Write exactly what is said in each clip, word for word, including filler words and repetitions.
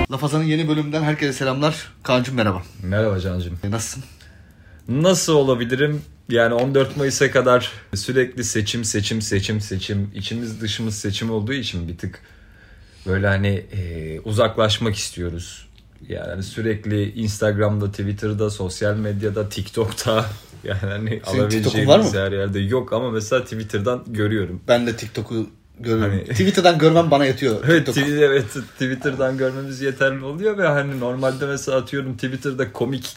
Lafazan'ın yeni bölümünden herkese selamlar. Kaan'cığım merhaba. Merhaba Can'cığım. Nasılsın? Nasıl olabilirim? Yani on dört Mayıs'a kadar sürekli seçim, seçim, seçim, seçim. İçimiz dışımız seçim olduğu için bir tık böyle hani e, uzaklaşmak istiyoruz. Yani sürekli Instagram'da, Twitter'da, sosyal medyada, TikTok'ta yani hani alabileceğimiz her yerde yok ama mesela Twitter'dan görüyorum. Ben de TikTok'u görüyorum. Hani... Twitter'dan görmem bana yetiyor. Evet, t- evet Twitter'dan görmemiz yeterli oluyor ve hani normalde mesela atıyorum Twitter'da komik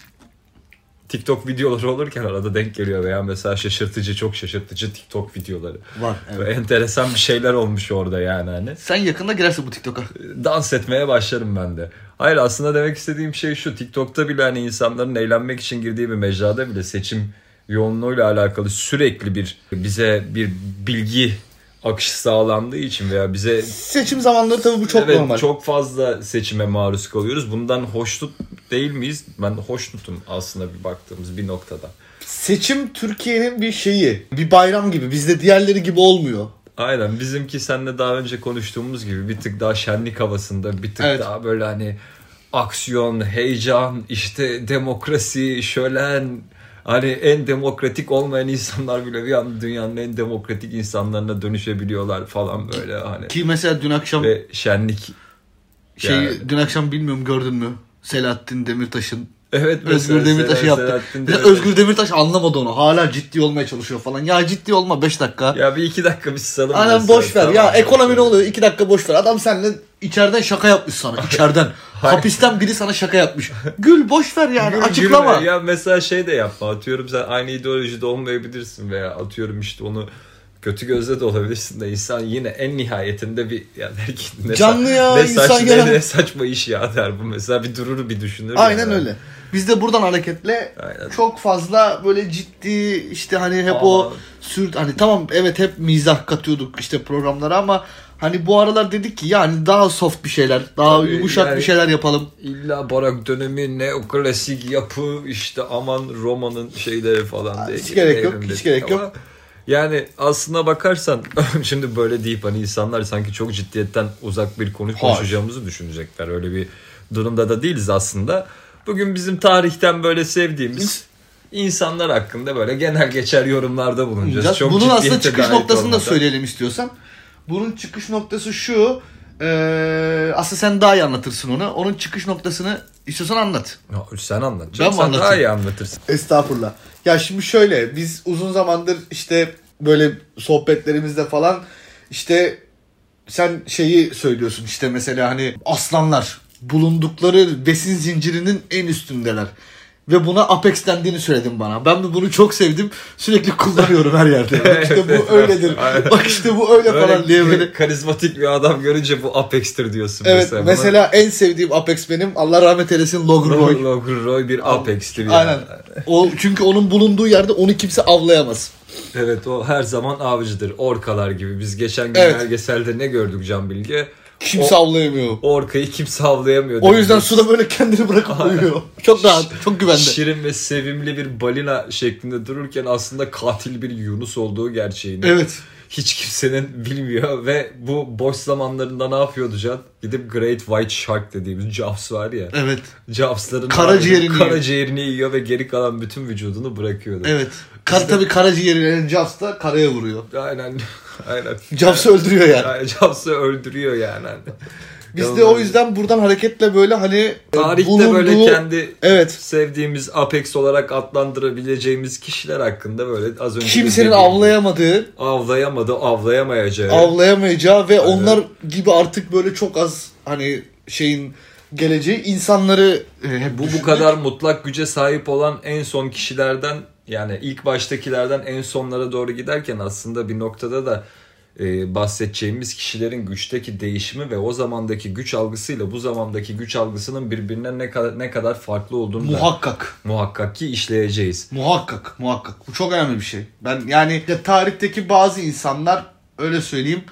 TikTok videoları olurken arada denk geliyor veya mesela şaşırtıcı, çok şaşırtıcı TikTok videoları. Var, evet. Ve enteresan bir şeyler olmuş orada yani hani. Sen yakında girersin bu TikTok'a. Dans etmeye başlarım ben de. Hayır, aslında demek istediğim şey şu: TikTok'ta bile hani insanların eğlenmek için girdiği bir mecrada bile seçim yoğunluğuyla alakalı sürekli bir bize bir bilgi akışı sağlandığı için veya bize seçim zamanları tabii bu çok evet, normal. Çok fazla seçime maruz kalıyoruz. Bundan hoşnut değil miyiz? Ben hoşnutum aslında bir baktığımız bir noktada. Seçim Türkiye'nin bir şeyi, bir bayram gibi. Bizde diğerleri gibi olmuyor. Aynen, bizimki seninle daha önce konuştuğumuz gibi bir tık daha şenlik havasında, bir tık evet. daha böyle hani aksiyon, heyecan, işte demokrasi, şölen. Hani en demokratik olmayan insanlar bile bir anda dünyanın en demokratik insanlarına dönüşebiliyorlar falan böyle hani. Ki mesela dün akşam ve şenlik şey yani. Dün akşam bilmiyorum gördün mü? Selahattin Demirtaş'ın evet, Özgür Demirtaş'ı yaptı. Demirtaş. Özgür Demirtaş anlamadı onu. Hala ciddi olmaya çalışıyor falan. Ya ciddi olma beş dakika. Ya bir iki dakika bir salın. Aynen boş ver. Tamam, ya ekonomi ne oluyor? iki dakika boş ver. Adam seninle içeriden şaka yapmış sana. İçeriden. Hapisten biri sana şaka yapmış. Gül boş ver yani. Gül, açıklama. Gülme. Ya mesela şey de yapma. Atıyorum sen aynı ideolojide olmayabilirsin veya atıyorum işte onu kötü gözle de olabilirsin de insan yine en nihayetinde bir yani ne canlı ya ne insan saçma, ya. Ne saçma iş ya der bu mesela, bir durur bir düşünür. Aynen yani. öyle. Biz de buradan hareketle aynen. Çok fazla böyle ciddi işte hani hep Aa. o sür hani tamam evet hep mizah katıyorduk işte programlara ama hani bu aralar dedik ki yani daha soft bir şeyler, daha tabii yumuşak yani, bir şeyler yapalım. İlla barak dönemi, neoklasik yapı, işte aman romanın şeyleri falan diye. Hiç gerek yok, hiç gerek ama yok. Yani aslına bakarsan şimdi böyle deyip hani insanlar sanki çok ciddiyetten uzak bir konu konuşacağımızı düşünecekler. Öyle bir durumda da değiliz aslında. Bugün bizim tarihten böyle sevdiğimiz insanlar hakkında böyle genel geçer yorumlarda bulunacağız. Çok bunun aslında çıkış noktasını olmadan da söyleyelim istiyorsan. Bunun çıkış noktası şu. Ee, aslında sen daha iyi anlatırsın onu. Onun çıkış noktasını istiyorsan anlat. Ya, sen anlat. Ben mi sen daha iyi anlatırsın. Estağfurullah. Ya şimdi şöyle, biz uzun zamandır işte böyle sohbetlerimizde falan işte sen şeyi söylüyorsun işte mesela hani aslanlar bulundukları besin zincirinin en üstündeler. Ve buna Apex dendiğini söyledin bana. Ben de bunu çok sevdim. Sürekli kullanıyorum her yerde. Bak işte bu öyledir. Bak işte bu öyle, öyle falan diye böyle. Karizmatik bir adam görünce bu Apex'tir diyorsun. Evet mesela. Mesela en sevdiğim Apex benim. Allah rahmet eylesin Logan Roy. Logan Roy bir Apex'tir yani. Aynen. O, çünkü onun bulunduğu yerde onu kimse avlayamaz. Evet, o her zaman avcıdır. Orkalar gibi. Biz geçen gün evet. belgeselde ne gördük Can Bilge? Kimse o, avlayamıyor. Orkayı kimse avlayamıyor. O yüzden biz. Suda böyle kendini bırakıp uyuyor. Çok rahat, çok güvende. Şirin ve sevimli bir balina şeklinde dururken aslında katil bir Yunus olduğu gerçeğini. Evet. Hiç kimsenin bilmiyor ve bu boş zamanlarında ne yapıyordu Can? Gidip Great White Shark dediğimiz Jaws var ya. Evet. Jaws'ların karaciğerini, karaciğerini yiyor ve geri kalan bütün vücudunu bırakıyordu. Evet. Kar, işte, tabii karaciğerini Jaws da karaya vuruyor. Aynen. Aynen. Jaws'ı öldürüyor yani. yani Jaws'ı öldürüyor yani. Biz Yalnız de o yüzden buradan hareketle böyle hani tarihte bulunduğu, böyle kendi evet. sevdiğimiz Apex olarak adlandırabileceğimiz kişiler hakkında böyle az önce kimsenin avlayamadığı, avlayamadığı, avlayamayacağı, avlayamayacağı ve aynen. Onlar gibi artık böyle çok az hani şeyin geleceği insanları hep bu bu kadar mutlak güce sahip olan en son kişilerden, yani ilk baştakilerden en sonlara doğru giderken aslında bir noktada da Ee, bahsedeceğimiz kişilerin güçteki değişimi ve o zamandaki güç algısıyla bu zamandaki güç algısının birbirinden ne kadar ne kadar farklı olduğunu muhakkak da, muhakkak ki işleyeceğiz. Muhakkak, muhakkak. Bu çok önemli bir şey. Ben yani ya, tarihteki bazı insanlar öyle söyleyeyim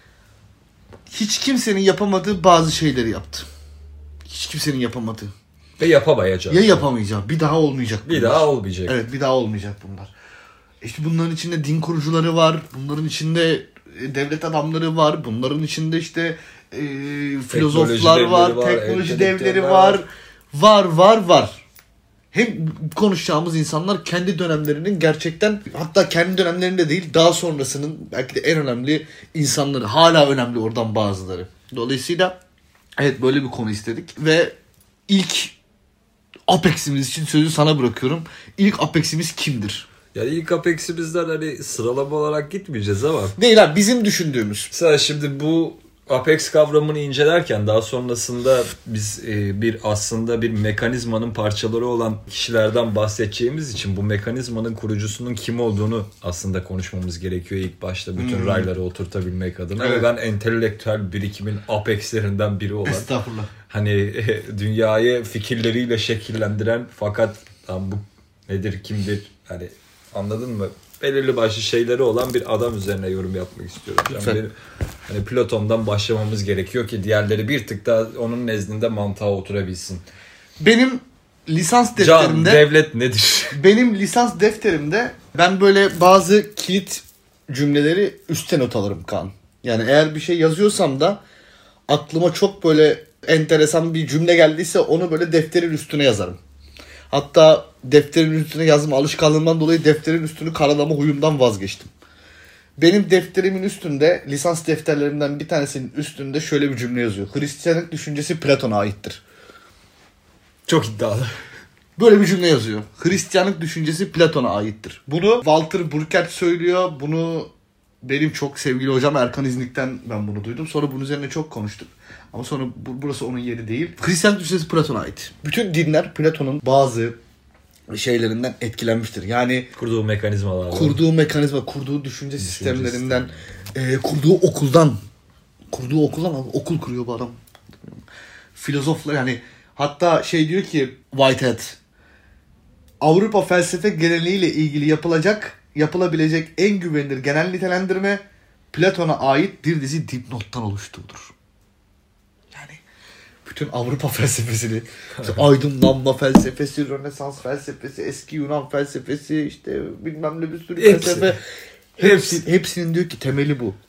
hiç kimsenin yapamadığı bazı şeyleri yaptı. Hiç kimsenin yapamadığı. Ve yapamayacak. Ya yapamayacak. Bir daha olmayacak bunlar. Bir daha olmayacak. Evet, bir daha olmayacak bunlar. İşte bunların içinde din kurucuları var. Bunların içinde devlet adamları var. Bunların içinde işte e, filozoflar devleri var, var, teknoloji entelektüeller devleri var. var. Var var var. Hem konuşacağımız insanlar kendi dönemlerinin gerçekten, hatta kendi dönemlerinde değil daha sonrasının belki de en önemli insanları, hala önemli oradan bazıları. Dolayısıyla evet, böyle bir konu istedik ve ilk Apex'imiz için sözü sana bırakıyorum. İlk Apex'imiz kimdir? Yani ilk Apex'imizden hani sıralama olarak gitmeyeceğiz ama. Değil abi, bizim düşündüğümüz. Mesela şimdi bu Apex kavramını incelerken daha sonrasında biz e, bir aslında bir mekanizmanın parçaları olan kişilerden bahsedeceğimiz için bu mekanizmanın kurucusunun kim olduğunu aslında konuşmamız gerekiyor ilk başta bütün hmm. rayları oturtabilmek adına. Evet. Ve ben entelektüel birikimin apexlerinden biri olan, estağfurullah, hani e, dünyayı fikirleriyle şekillendiren fakat tam bu nedir kimdir hani anladın mı? Belirli başlı şeyleri olan bir adam üzerine yorum yapmak istiyorum. Yani benim, hani Platon'dan başlamamız gerekiyor ki diğerleri bir tık daha onun nezdinde mantığa oturabilsin. Benim lisans defterimde... Can, devlet nedir? Benim lisans defterimde ben böyle bazı kilit cümleleri üstte not alırım Kaan. Yani eğer bir şey yazıyorsam da aklıma çok böyle enteresan bir cümle geldiyse onu böyle defterin üstüne yazarım. Hatta defterin üstüne yazma alışkanlığımdan dolayı defterin üstünü karalama huyumdan vazgeçtim. Benim defterimin üstünde, lisans defterlerimden bir tanesinin üstünde şöyle bir cümle yazıyor. Hristiyanlık düşüncesi Platon'a aittir. Çok iddialı. Böyle bir cümle yazıyor. Hristiyanlık düşüncesi Platon'a aittir. Bunu Walter Burkert söylüyor. Bunu benim çok sevgili hocam Erkan İznik'ten ben bunu duydum. Sonra bunun üzerine çok konuştuk. Ama sonra bu, burası onun yeri değil. Hristiyanlık düşüncesi Platon'a ait. Bütün dinler Platon'un bazı şeylerinden etkilenmiştir. Yani kurduğu mekanizmalar. Kurduğu mekanizma, kurduğu düşünce, düşünce sistemlerinden, e, kurduğu okuldan, kurduğu okuldan okul kuruyor bu adam. Filozoflar yani, hatta şey diyor ki Whitehead, Avrupa felsefe geleneğiyle ilgili yapılacak, yapılabilecek en güvenilir genel nitelendirme Platon'a ait bir dizi dipnottan oluştuğudur. Yani bütün Avrupa felsefesini, işte aydınlanma felsefesi, Rönesans felsefesi, eski Yunan felsefesi, işte bilmem ne bir sürü hepsi. felsefe. Hepsi, hepsinin diyor ki temeli bu.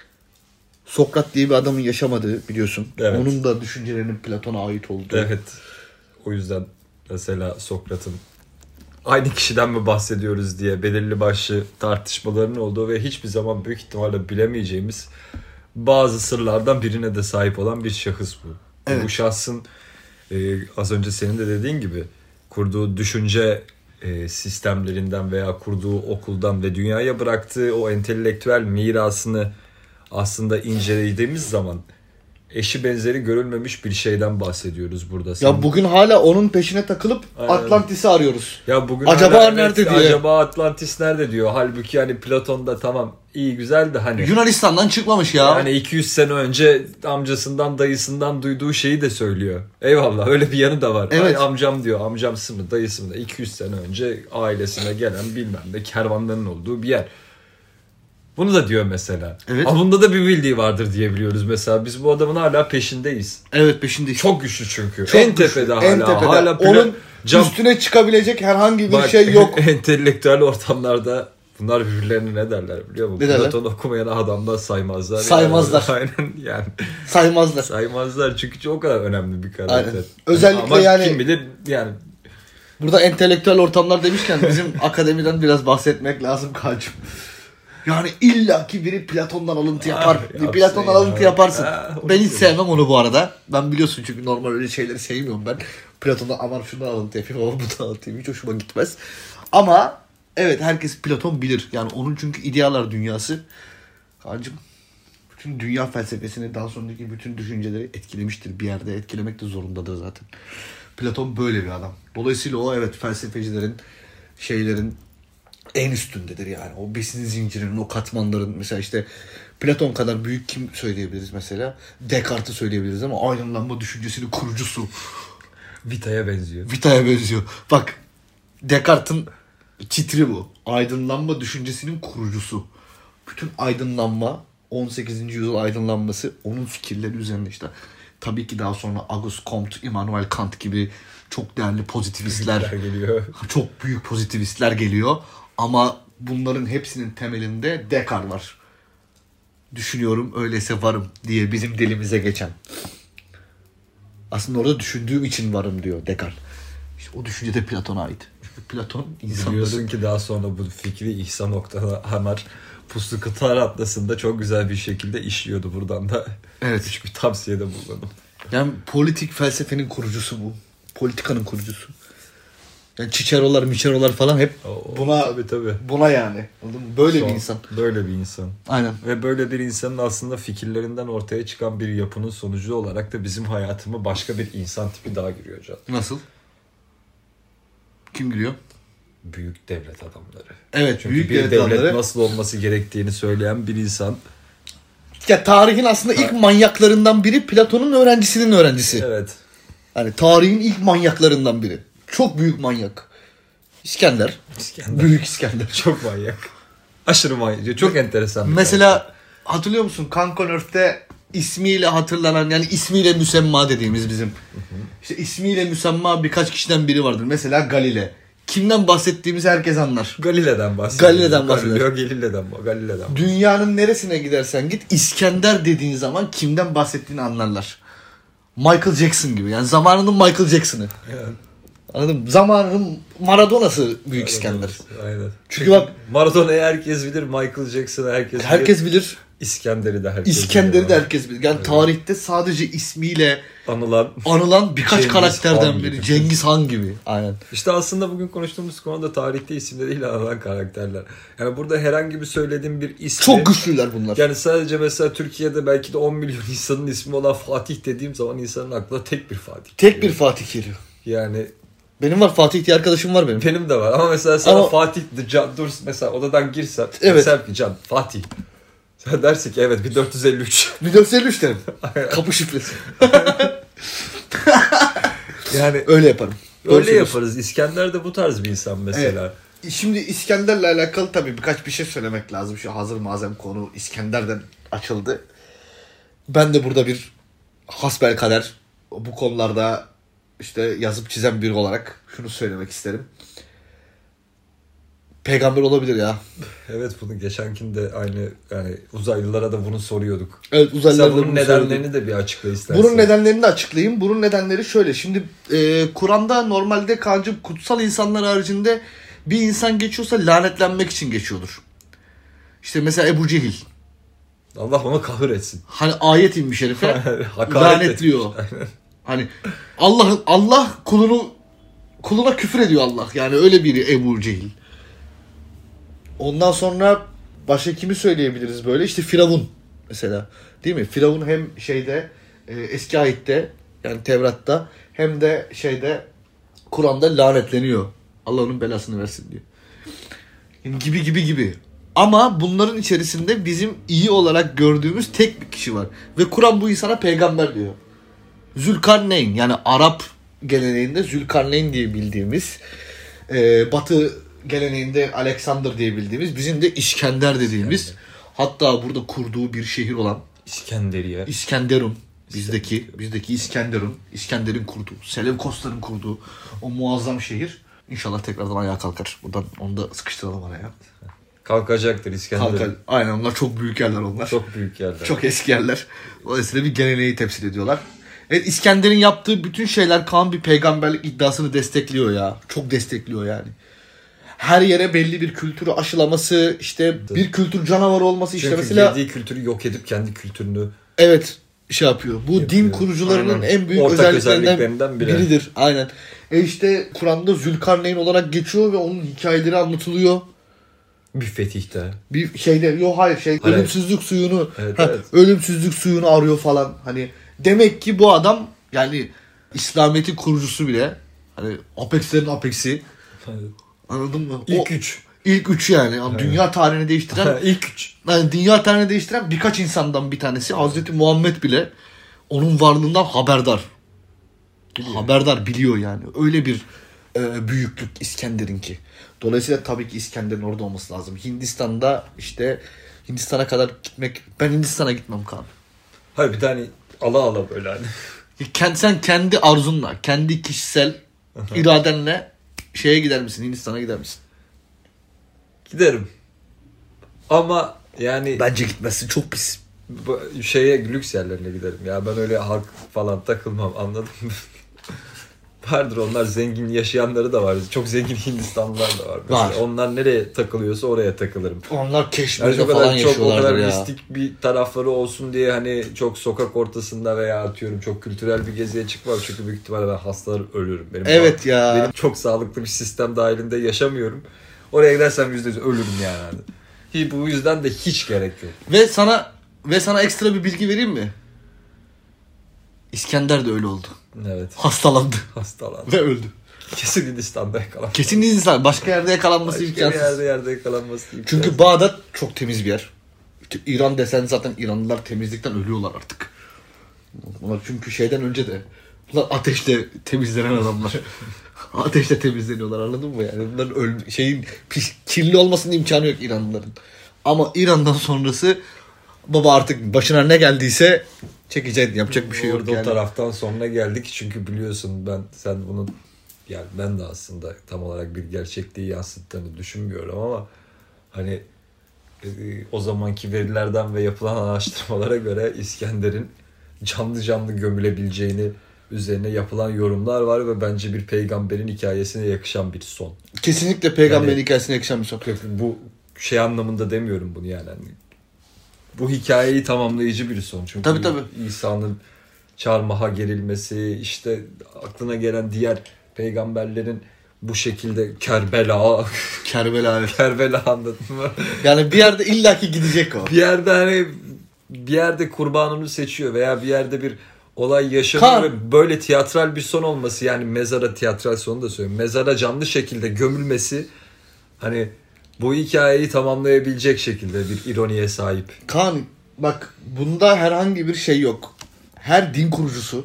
Sokrat diye bir adamın yaşamadığı biliyorsun. Evet. Onun da düşüncelerinin Platon'a ait olduğu. Evet. O yüzden mesela Sokrat'ın aynı kişiden mi bahsediyoruz diye belirli başlı tartışmaların olduğu ve hiçbir zaman büyük ihtimalle bilemeyeceğimiz bazı sırlardan birine de sahip olan bir şahıs bu. Evet. Bu şahsın e, az önce senin de dediğin gibi kurduğu düşünce e, sistemlerinden veya kurduğu okuldan ve dünyaya bıraktığı o entelektüel mirasını aslında incelediğimiz zaman eşi benzeri görülmemiş bir şeyden bahsediyoruz burada. Sen... Ya bugün hala onun peşine takılıp aynen. Atlantis'i arıyoruz. Ya bugün acaba hala, nerede evet, diye. Acaba Atlantis nerede diyor. Halbuki hani Platon'da tamam iyi güzel de hani. Yunanistan'dan çıkmamış ya. Yani iki yüz sene önce amcasından dayısından duyduğu şeyi de söylüyor. Eyvallah, öyle bir yanı da var. Evet. Ay, amcam diyor, amcamsı mı dayısı mı da iki yüz sene önce ailesine gelen bilmem ne kervanların olduğu bir yer. Bunu da diyor mesela. Evet. Ama bunda da bir bildiği vardır diye biliyoruz mesela. Biz bu adamın hala peşindeyiz. Evet, peşindeyiz. Çok güçlü çünkü. Çok en güçlü. tepede hala. En tepede. Hala onun cam... üstüne çıkabilecek herhangi bir bak, şey yok. Entelektüel ortamlarda bunlar birbirlerine ne derler biliyor musun? Platon okumayan adamdan saymazlar. Saymazlar. Yani. Aynen yani. Saymazlar. Saymazlar çünkü çok kadar önemli bir karakter. Aynen. Özellikle ama yani. Kim bilir yani. Burada entelektüel ortamlar demişken bizim akademiden biraz bahsetmek lazım Kaan'cığım. Yani illaki biri Platon'dan alıntı yapar. Ah, Platon'dan alıntı ya. yaparsın. Ha, ben hiç sevmem onu bu arada. Ben biliyorsun çünkü normal öyle şeyleri sevmiyorum ben. Platon'dan aman şundan alıntı yapayım ama bundan alıntı yapayım. Hiç hoşuma gitmez. Ama evet, herkes Platon bilir. Yani onun çünkü idealar dünyası. Kaan'cığım bütün dünya felsefesini, daha sonraki bütün düşünceleri etkilemiştir. Bir yerde etkilemek de zorundadır zaten. Platon böyle bir adam. Dolayısıyla o evet felsefecilerin, şeylerin en üstündedir yani. O besin zincirinin, o katmanların, mesela işte Platon kadar büyük kim söyleyebiliriz mesela? Descartes'i söyleyebiliriz ama aydınlanma düşüncesinin kurucusu. Vita'ya benziyor. Vita'ya benziyor. Bak, Descartes'in titri bu. Aydınlanma düşüncesinin kurucusu. Bütün aydınlanma, on sekizinci yüzyıl aydınlanması onun fikirleri üzerine işte. Tabii ki daha sonra Auguste Comte, Immanuel Kant gibi çok değerli pozitivistler geliyor. Çok büyük pozitivistler geliyor. Ama bunların hepsinin temelinde Descartes var. düşünüyorum, öyleyse varım diye bizim dilimize geçen. Aslında orada düşündüğüm için varım diyor Descartes. İşte o düşünce de Platon'a ait. Çünkü Platon insanları... Biliyorsun ki daha sonra bu fikri İhsan Oktanar Puslu Kıtalar Atlası'nda çok güzel bir şekilde işliyordu. Buradan da evet. küçük bir tavsiyede bulundum. Yani politik felsefenin kurucusu bu. Politikanın kurucusu. Yani Cicero'lar, Micero'lar falan hep Oo, buna tabii, tabii. buna yani. Böyle Son, bir insan. Böyle bir insan. Aynen. Ve böyle bir insanın aslında fikirlerinden ortaya çıkan bir yapının sonucu olarak da bizim hayatıma başka bir insan tipi daha giriyor Can. Nasıl? Kim giriyor? Büyük devlet adamları. Evet, çünkü büyük bir devlet, devlet adamları nasıl olması gerektiğini söyleyen bir insan. Ya tarihin aslında ilk manyaklarından biri Platon'un öğrencisinin öğrencisi. Evet. Hani tarihin ilk manyaklarından biri. Çok büyük manyak. İskender. İskender. Büyük İskender. Çok manyak. Aşırı manyak. Çok enteresan. Mesela karakter. hatırlıyor musun? Kankan Earth'te ismiyle hatırlanan, yani ismiyle müsemma dediğimiz bizim. Hı hı. İşte ismiyle müsemma birkaç kişiden biri vardır. Mesela Galile. Kimden bahsettiğimizi herkes anlar. Galile'den bahsediyor. Galile'den bahsediyor. Galile'den, Galile'den. Dünyanın neresine gidersen git, İskender dediğin zaman kimden bahsettiğini anlarlar. Michael Jackson gibi. Yani zamanının Michael Jackson'ı. Evet. Anladın mı? Zamanının Maradona'sı Büyük İskender. Aynen. Çünkü bak, Maradona'yı herkes bilir, Michael Jackson'ı herkes bilir. Herkes bilir. İskender'i de herkes İskender'i bilir. de herkes bilir. Yani evet. Tarihte sadece ismiyle anılan anılan birkaç Cengiz karakterden Han biri. gibi. Cengiz Han gibi. Aynen. İşte aslında bugün konuştuğumuz konuda tarihte isimleriyle anılan karakterler. Yani burada herhangi bir söylediğim bir ismi... Çok güçlüler bunlar. Yani sadece mesela Türkiye'de belki de on milyon insanın ismi olan Fatih dediğim zaman insanın aklına tek bir Fatih Tek geliyor. bir Fatih geliyor. Yani... Benim var, Fatih diye arkadaşım var benim. Benim de var ama mesela sana ama... Fatih Can dur mesela odadan girsen evet. Mesela ki Can Fatih. Sen dersin ki evet bin dört yüz elli üç. bin dört yüz elli üç derim. Kapı şifresi. Yani öyle yaparım. Öyle Doğru yaparız. İskender de bu tarz bir insan mesela. Evet. Şimdi İskender'le alakalı tabii birkaç bir şey söylemek lazım. Şu hazır malzem konu İskender'den açıldı. Ben de burada bir hasbelkader bu konularda işte yazıp çizen biri olarak şunu söylemek isterim. Peygamber olabilir ya. Evet, bunu geçenkinde aynı yani uzaylılara da bunu soruyorduk. Evet, uzaylılara da bunun bunu nedenlerini soruyorduk. de bir açıkla istersen. Bunun nedenlerini de açıklayayım. Bunun nedenleri şöyle. Şimdi e, Kur'an'da normalde Kaan'cığım kutsal insanlar haricinde bir insan geçiyorsa lanetlenmek için geçiyordur. İşte mesela Ebu Cehil. Allah onu kahır etsin. Hani ayet inmiş herife lanetliyor. Hani Allah Allah kulunu kuluna küfür ediyor Allah. Yani öyle biri Ebu Cehil. Ondan sonra başka kimi söyleyebiliriz böyle? İşte Firavun mesela. Değil mi? Firavun hem şeyde e, eski ayette yani Tevrat'ta hem de şeyde Kur'an'da lanetleniyor. Allah onun belasını versin diyor. Yani gibi gibi gibi. Ama bunların içerisinde bizim iyi olarak gördüğümüz tek bir kişi var. Ve Kur'an bu insana peygamber diyor. Zülkarneyn, yani Arap geleneğinde Zülkarneyn diye bildiğimiz, e, Batı geleneğinde Alexander diye bildiğimiz, bizim de İskender dediğimiz, İskender. Hatta burada kurduğu bir şehir olan İskenderiye. İskenderun. Bizdeki bizdeki İskenderun, İskender'in kurduğu, Seleukosların kurduğu o muazzam şehir. İnşallah tekrardan ayağa kalkar. Buradan onu da sıkıştıralım araya. Kalkacaktır İskender. Kalkar. Aynen, onlar çok büyük yerler onlar. Çok büyük yerler. Çok eski yerler. Dolayısıyla bir geleneği temsil ediyorlar. Evet, İskender'in yaptığı bütün şeyler Kaan bir peygamberlik iddiasını destekliyor ya. Çok destekliyor yani. Her yere belli bir kültürü aşılaması, işte bir kültür canavarı olması, işte Çünkü mesela yediği kültürü yok edip kendi kültürünü evet şey yapıyor. Bu yapıyor. Din kurucularının Aynen. en büyük ortak özelliklerinden, özelliklerinden biri. biridir. Aynen. E işte Kur'an'da Zülkarneyn olarak geçiyor ve onun hikayeleri anlatılıyor. Bir fetihte. Bir şeyde yok hayır şey hayır. ölümsüzlük suyunu evet, ha, evet. ölümsüzlük suyunu arıyor falan. Hani demek ki bu adam yani İslamiyet'in kurucusu bile, hani Apex'lerin Apex'i. Evet. Anladın mı? İlk o, üç. İlk üç yani. yani dünya tarihini değiştiren ilk üç. Yani dünya tarihini değiştiren birkaç insandan bir tanesi. Hazreti Muhammed bile onun varlığından haberdar. Biliyor. Haberdar biliyor yani. Öyle bir e, büyüklük İskender'inki. Dolayısıyla tabii ki İskender'in orada olması lazım. Hindistan'da işte Hindistan'a kadar gitmek, ben Hindistan'a gitmem Kaan. Hayır bir tane ala ala böyle hani. Kend, sen kendi arzunla, kendi kişisel Aha. iradenle şeye gider misin? Hindistan'a gider misin? Giderim. Ama yani... Bence gitmezsin. Çok pis. bu şeye lüks yerlerine giderim. Ya ben öyle halk falan takılmam, anladın mı? Vardır, onlar zengin yaşayanları da var. Çok zengin Hindistanlılar da var. Mesela Var. onlar nereye takılıyorsa oraya takılırım. Onlar Keşmir'de Yani çok falan kadar, çok o yaşıyorlardır kadar ya. mistik bir tarafları olsun diye hani çok sokak ortasında veya atıyorum çok kültürel bir geziye çıkmam. Çünkü büyük ihtimalle ben hastalar ölürüm. Benim Evet ya. Benim çok sağlıklı bir sistem dahilinde yaşamıyorum. Oraya gidersem yüzde yüz ölürüm yani. Hi, bu yüzden de hiç gerek yok. Ve sana ve sana ekstra bir bilgi vereyim mi? İskender de öyle oldu. Evet. Hastalandı Hastalandı. ve öldü. Kesin Hindistan'da yakalanması. Kesin insan. Başka yerde yakalanması Başka bir imkansız. yerde yerde yakalanması imkansız. Çünkü Bağdat çok temiz bir yer. İşte İran desen zaten İranlılar temizlikten ölüyorlar artık. Bunlar çünkü şeyden önce de bunlar ateşle temizlenen adamlar. Ateşle temizleniyorlar, anladın mı yani? Bunların öl şeyin pis, kirli olmasının imkanı yok İranlıların. Ama İran'dan sonrası baba artık başına ne geldiyse çekeceksin, yapacak bir şey yok Orada yani. o taraftan sonra geldik çünkü biliyorsun ben sen bunun yani ben de aslında tam olarak bir gerçekliği yansıttığını düşünmüyorum ama hani e, o zamanki verilerden ve yapılan araştırmalara göre İskender'in canlı canlı gömülebileceğini üzerine yapılan yorumlar var ve bence bir peygamberin hikayesine yakışan bir son. Kesinlikle peygamberin Yani- hikayesine yakışan bir son. Bu şey anlamında demiyorum bunu yani. Hani bu hikayeyi tamamlayıcı bir son. Çünkü Tabii, tabii. İsa'nın çarmıha gerilmesi, işte aklına gelen diğer peygamberlerin bu şekilde Kerbela, Kerbela evet. Kerbela anladın mı? Yani bir yerde illaki gidecek o. Bir yerde hani bir yerde kurbanını seçiyor veya bir yerde bir olay yaşanıyor Kan. ve böyle tiyatral bir son olması, yani mezara tiyatral sonu da söylüyorum. Mezara canlı şekilde gömülmesi hani bu hikayeyi tamamlayabilecek şekilde bir ironiye sahip. Kaan bak, bunda herhangi bir şey yok. Her din kurucusu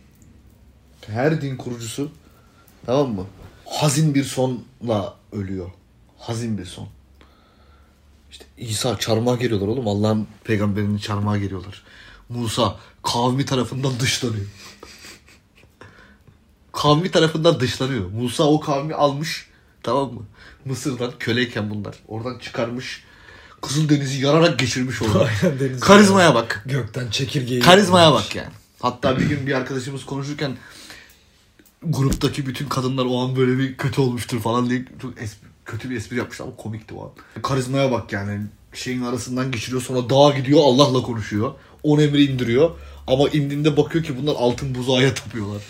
her din kurucusu tamam mı? Hazin bir sonla ölüyor. Hazin bir son. İşte İsa çarmıha geliyorlar oğlum. Allah'ın peygamberinin çarmıha geliyorlar. Musa kavmi tarafından dışlanıyor. Kavmi tarafından dışlanıyor. Musa o kavmi almış, tamam mı? Mısır'dan köleyken bunlar. Oradan çıkarmış. Kızıldeniz'i yararak geçirmiş orada. Aynen, deniz Karizmaya bak. Gökten çekirgeyi Karizmaya yollamış. bak yani. Hatta bir gün bir arkadaşımız konuşurken gruptaki bütün kadınlar o an böyle bir kötü olmuştur falan diye çok espri, kötü bir espri yapmışlar ama komikti o an. Karizmaya bak yani. Şeyin arasından geçiriyor, sonra dağa gidiyor, Allah'la konuşuyor. On emri indiriyor. Ama indiğinde bakıyor ki bunlar altın buzağa tapıyorlar.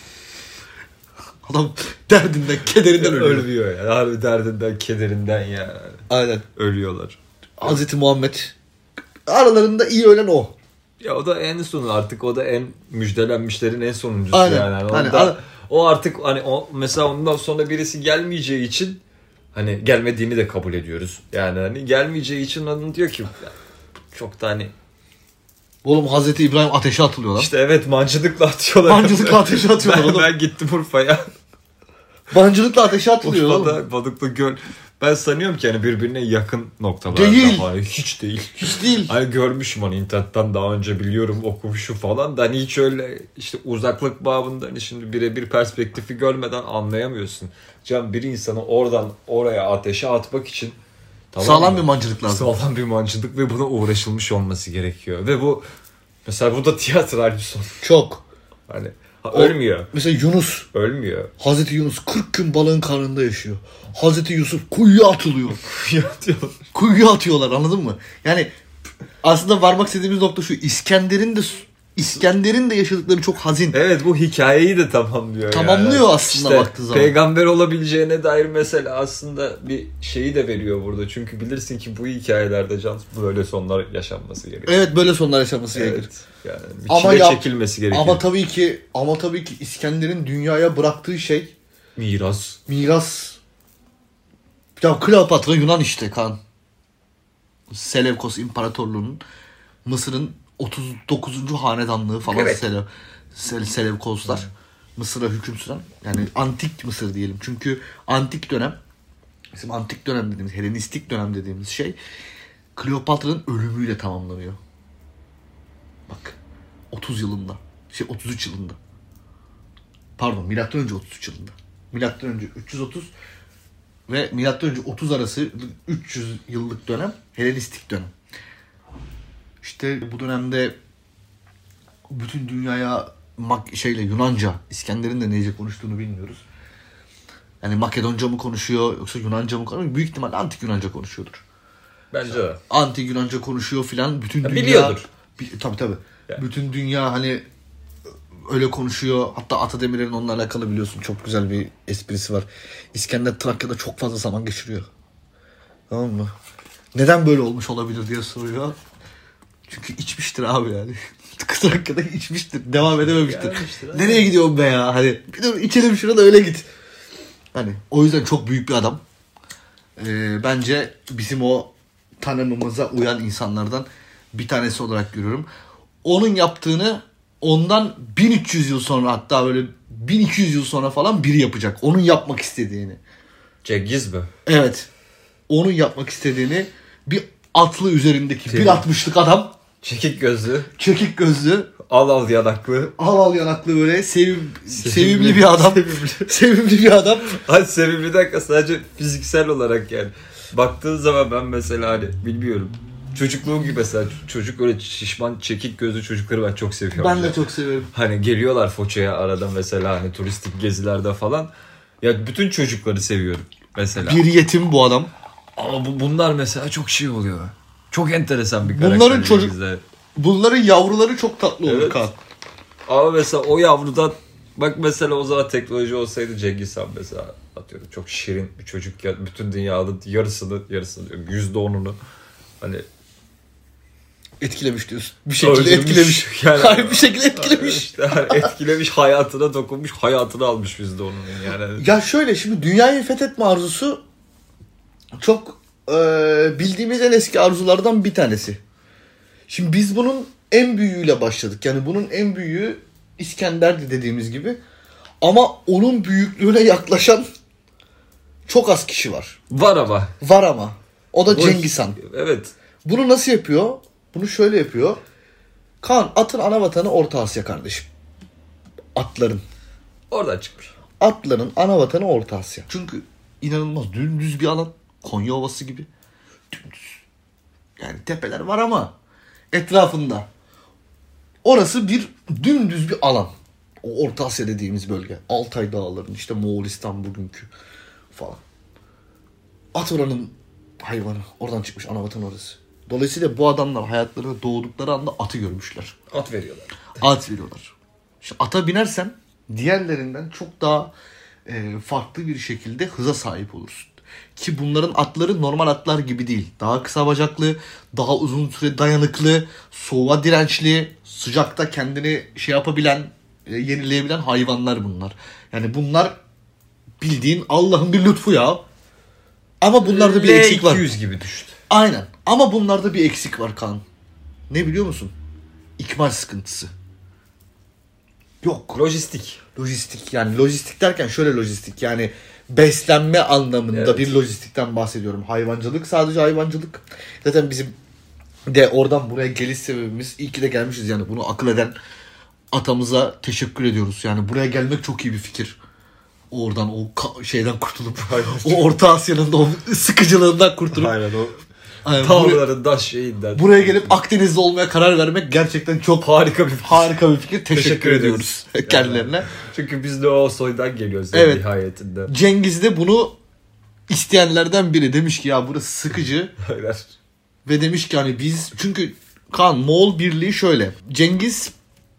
Adam derdinden, kederinden ölüyor. Ölüyor yani. Harbi derdinden, kederinden yani. Aynen. Ölüyorlar. Hazreti Muhammed aralarında iyi ölen o. Ya o da en sonu, artık o da en müjdelenmişlerin en sonuncusu Aynen. yani. Yani Hani onda- ara- o artık hani o mesela ondan sonra birisi gelmeyeceği için hani gelmediğini de kabul ediyoruz. Yani hani gelmeyeceği için onun diyor ki ya, çok da hani Oğlum Hazreti İbrahim ateşe atılıyor lan. işte evet mancınıkla atıyorlar. Mancınıkla ateşe atıyorlar ben, oğlum. ben gittim Urfa'ya. Mancınıkla ateşe atılıyor oğlum. Urfa'da Balıklı Göl. Ben sanıyorum ki hani birbirine yakın noktalarda. Değil. Hayır, hiç değil. Hiç değil. Hani görmüşüm hani internetten daha önce, biliyorum, okumuşum falan da hani hiç öyle işte uzaklık babında hani şimdi birebir perspektifi görmeden anlayamıyorsun. Can bir insanı oradan oraya ateşe atmak için tamam Sağlam mı? bir mancınık lazım. Sağlam bir mancınık ve buna uğraşılmış olması gerekiyor. Ve bu mesela bu da tiyatral bir son. Çok. Hani ha, O- ölmüyor. Mesela Yunus. Ölmüyor. Hazreti Yunus kırk gün balığın karnında yaşıyor. Hazreti Yusuf kuyuya atılıyor. Yatıyor. Kuyuya atıyorlar, anladın mı? Yani aslında varmak istediğimiz nokta şu. İskender'in de İskender'in de yaşadıkları çok hazin. Evet, bu hikayeyi de tamamlıyor. Tamamlıyor yani. aslında İşte baktığı zaman. Peygamber olabileceğine dair mesela aslında bir şeyi de veriyor burada. Çünkü bilirsin ki bu hikayelerde can böyle sonlar yaşanması gerekiyor. Evet, böyle sonlar yaşanması gerekir. Evet. Yani bir Ama çile yap- çekilmesi gerekiyor. Ama tabii ki ama tabii ki İskender'in dünyaya bıraktığı şey Miras. miras. Ya Kleopatra Yunan işte kan. Selevkos İmparatorluğu'nun Mısır'ın otuz dokuzuncu hanedanlığı falan Evet. Selev, Sel, Selevkoslar. Mısır'a hüküm süren. Yani antik Mısır diyelim. Çünkü antik dönem, bizim antik dönem dediğimiz, Helenistik dönem dediğimiz şey Kleopatra'nın ölümüyle tamamlanıyor. Bak otuz yılında. Şey otuz üç yılında. Pardon, milattan önce otuz üç yılında. Milattan önce üç yüz otuz ve milattan önce otuz arası üç yüz yıllık dönem Helenistik dönem. İşte bu dönemde bütün dünyaya mak- şeyle Yunanca, İskender'in de neyce konuştuğunu bilmiyoruz. Yani Makedonca mı konuşuyor yoksa Yunanca mı konuşuyor? Büyük ihtimalle antik Yunanca konuşuyordur. Bence de. Antik Yunanca konuşuyor filan. Bütün Ya dünya biliyordur. Bi- tabii tabii. Yani. Bütün dünya hani öyle konuşuyor. Hatta Atademir'in onunla alakalı biliyorsun çok güzel bir esprisi var. İskender Trakya'da çok fazla zaman geçiriyor. Tamam mı? Neden böyle olmuş olabilir diye soruyor. Çünkü içmiştir abi yani. Trakya'da içmiştir. Devam edememiştir. Gelmiştir, Nereye gidiyorsun be ya? Hani bir dur içelim şunu da öyle git. Hani o yüzden çok büyük bir adam. Ee, bence bizim o tanımımıza uyan insanlardan bir tanesi olarak görüyorum. Onun yaptığını ondan bin üç yüz yıl sonra, hatta böyle bin iki yüz yıl sonra falan biri yapacak. Onun yapmak istediğini. Cengiz mi? Evet. Onun yapmak istediğini bir atlı üzerindeki bir altmışlık adam. Çekik gözlü. Çekik gözlü. Al al yanaklı. Al al yanaklı böyle sevim, Sevimli. sevimli bir adam. Sevimli. Sevimli bir adam. Hani sevimli dakika sadece fiziksel olarak yani. Baktığın zaman ben mesela hani bilmiyorum. Çocukluğum gibi mesela çocuk öyle şişman çekik gözlü çocukları ben çok seviyorum. Ben de ya. çok severim. Hani geliyorlar Foça'ya arada mesela hani turistik gezilerde falan. Ya bütün çocukları seviyorum mesela. Bir yetim bu adam. Ama bu, bunlar mesela çok şey oluyor. Çok enteresan bir karakter. Bunların çocuk- bizde. Bunların yavruları çok tatlı olur Evet. Kaan. Ama mesela o yavrudan bak mesela o zaman teknoloji olsaydı Cengiz Han mesela atıyorum çok şirin bir çocuk ya bütün dünyanın yarısını yarısını diyorum yüzde onunu hani Etkilemiş diyorsun. Bir şekilde öldürmüş. etkilemiş. Yani- Hayır bir şekilde etkilemiş. işte hani etkilemiş hayatına dokunmuş hayatını almış yüzde onunun yani. Ya şöyle şimdi dünyayı fethetme arzusu çok e, bildiğimiz en eski arzulardan bir tanesi. Şimdi biz bunun en büyüğüyle başladık. Yani bunun en büyüğü İskender'di dediğimiz gibi. Ama onun büyüklüğüne yaklaşan çok az kişi var. Var ama. Var ama. O da Bu- Cengiz Han. Evet. Bunu nasıl yapıyor? Bunu şöyle yapıyor. Kaan, atın ana vatanı Orta Asya kardeşim. Atların. Oradan çıkmış. Atların ana vatanı Orta Asya. Çünkü inanılmaz dümdüz bir alan. Konya Ovası gibi. Dümdüz. Yani tepeler var ama etrafında. Orası bir dümdüz bir alan. O Orta Asya dediğimiz bölge. Altay Dağları'nın işte Moğolistan bugünkü falan. At oranın hayvanı. Oradan çıkmış ana vatan orası. Dolayısıyla bu adamlar hayatlarında doğdukları anda atı görmüşler. At veriyorlar. At veriyorlar. Şimdi ata binersen diğerlerinden çok daha e, farklı bir şekilde hıza sahip olursun. Ki bunların atları normal atlar gibi değil. Daha kısa bacaklı, daha uzun süre dayanıklı, soğuğa dirençli, sıcakta kendini şey yapabilen, e, yenileyebilen hayvanlar bunlar. Yani bunlar bildiğin Allah'ın bir lütfu ya. Ama bunlarda bir eksik var. L iki yüz gibi düştü. Aynen. Ama bunlarda bir eksik var Kaan. Ne biliyor musun? İkmal sıkıntısı. Yok. Lojistik. Lojistik yani lojistik derken şöyle lojistik yani beslenme anlamında Evet. bir lojistikten bahsediyorum. Hayvancılık sadece hayvancılık. Zaten bizim de oradan buraya geliş sebebimiz iyi ki de gelmişiz yani bunu akıl eden atamıza teşekkür ediyoruz. Yani buraya gelmek çok iyi bir fikir. Oradan o ka- şeyden kurtulup o Orta Asya'nın da o sıkıcılığından kurtulup Aynen o. yani buraya, Tavların daş şeyinden. buraya gelip Akdeniz'de olmaya karar vermek gerçekten çok harika bir harika bir fikir. Teşekkür, Teşekkür ediyoruz ederiz. kendilerine. Çünkü biz de o soydan geliyoruz Evet. evet. nihayetinde. Cengiz de bunu isteyenlerden biri demiş ki ya burası sıkıcı Aynen. ve demiş ki hani biz çünkü Kaan Moğol birliği şöyle. Cengiz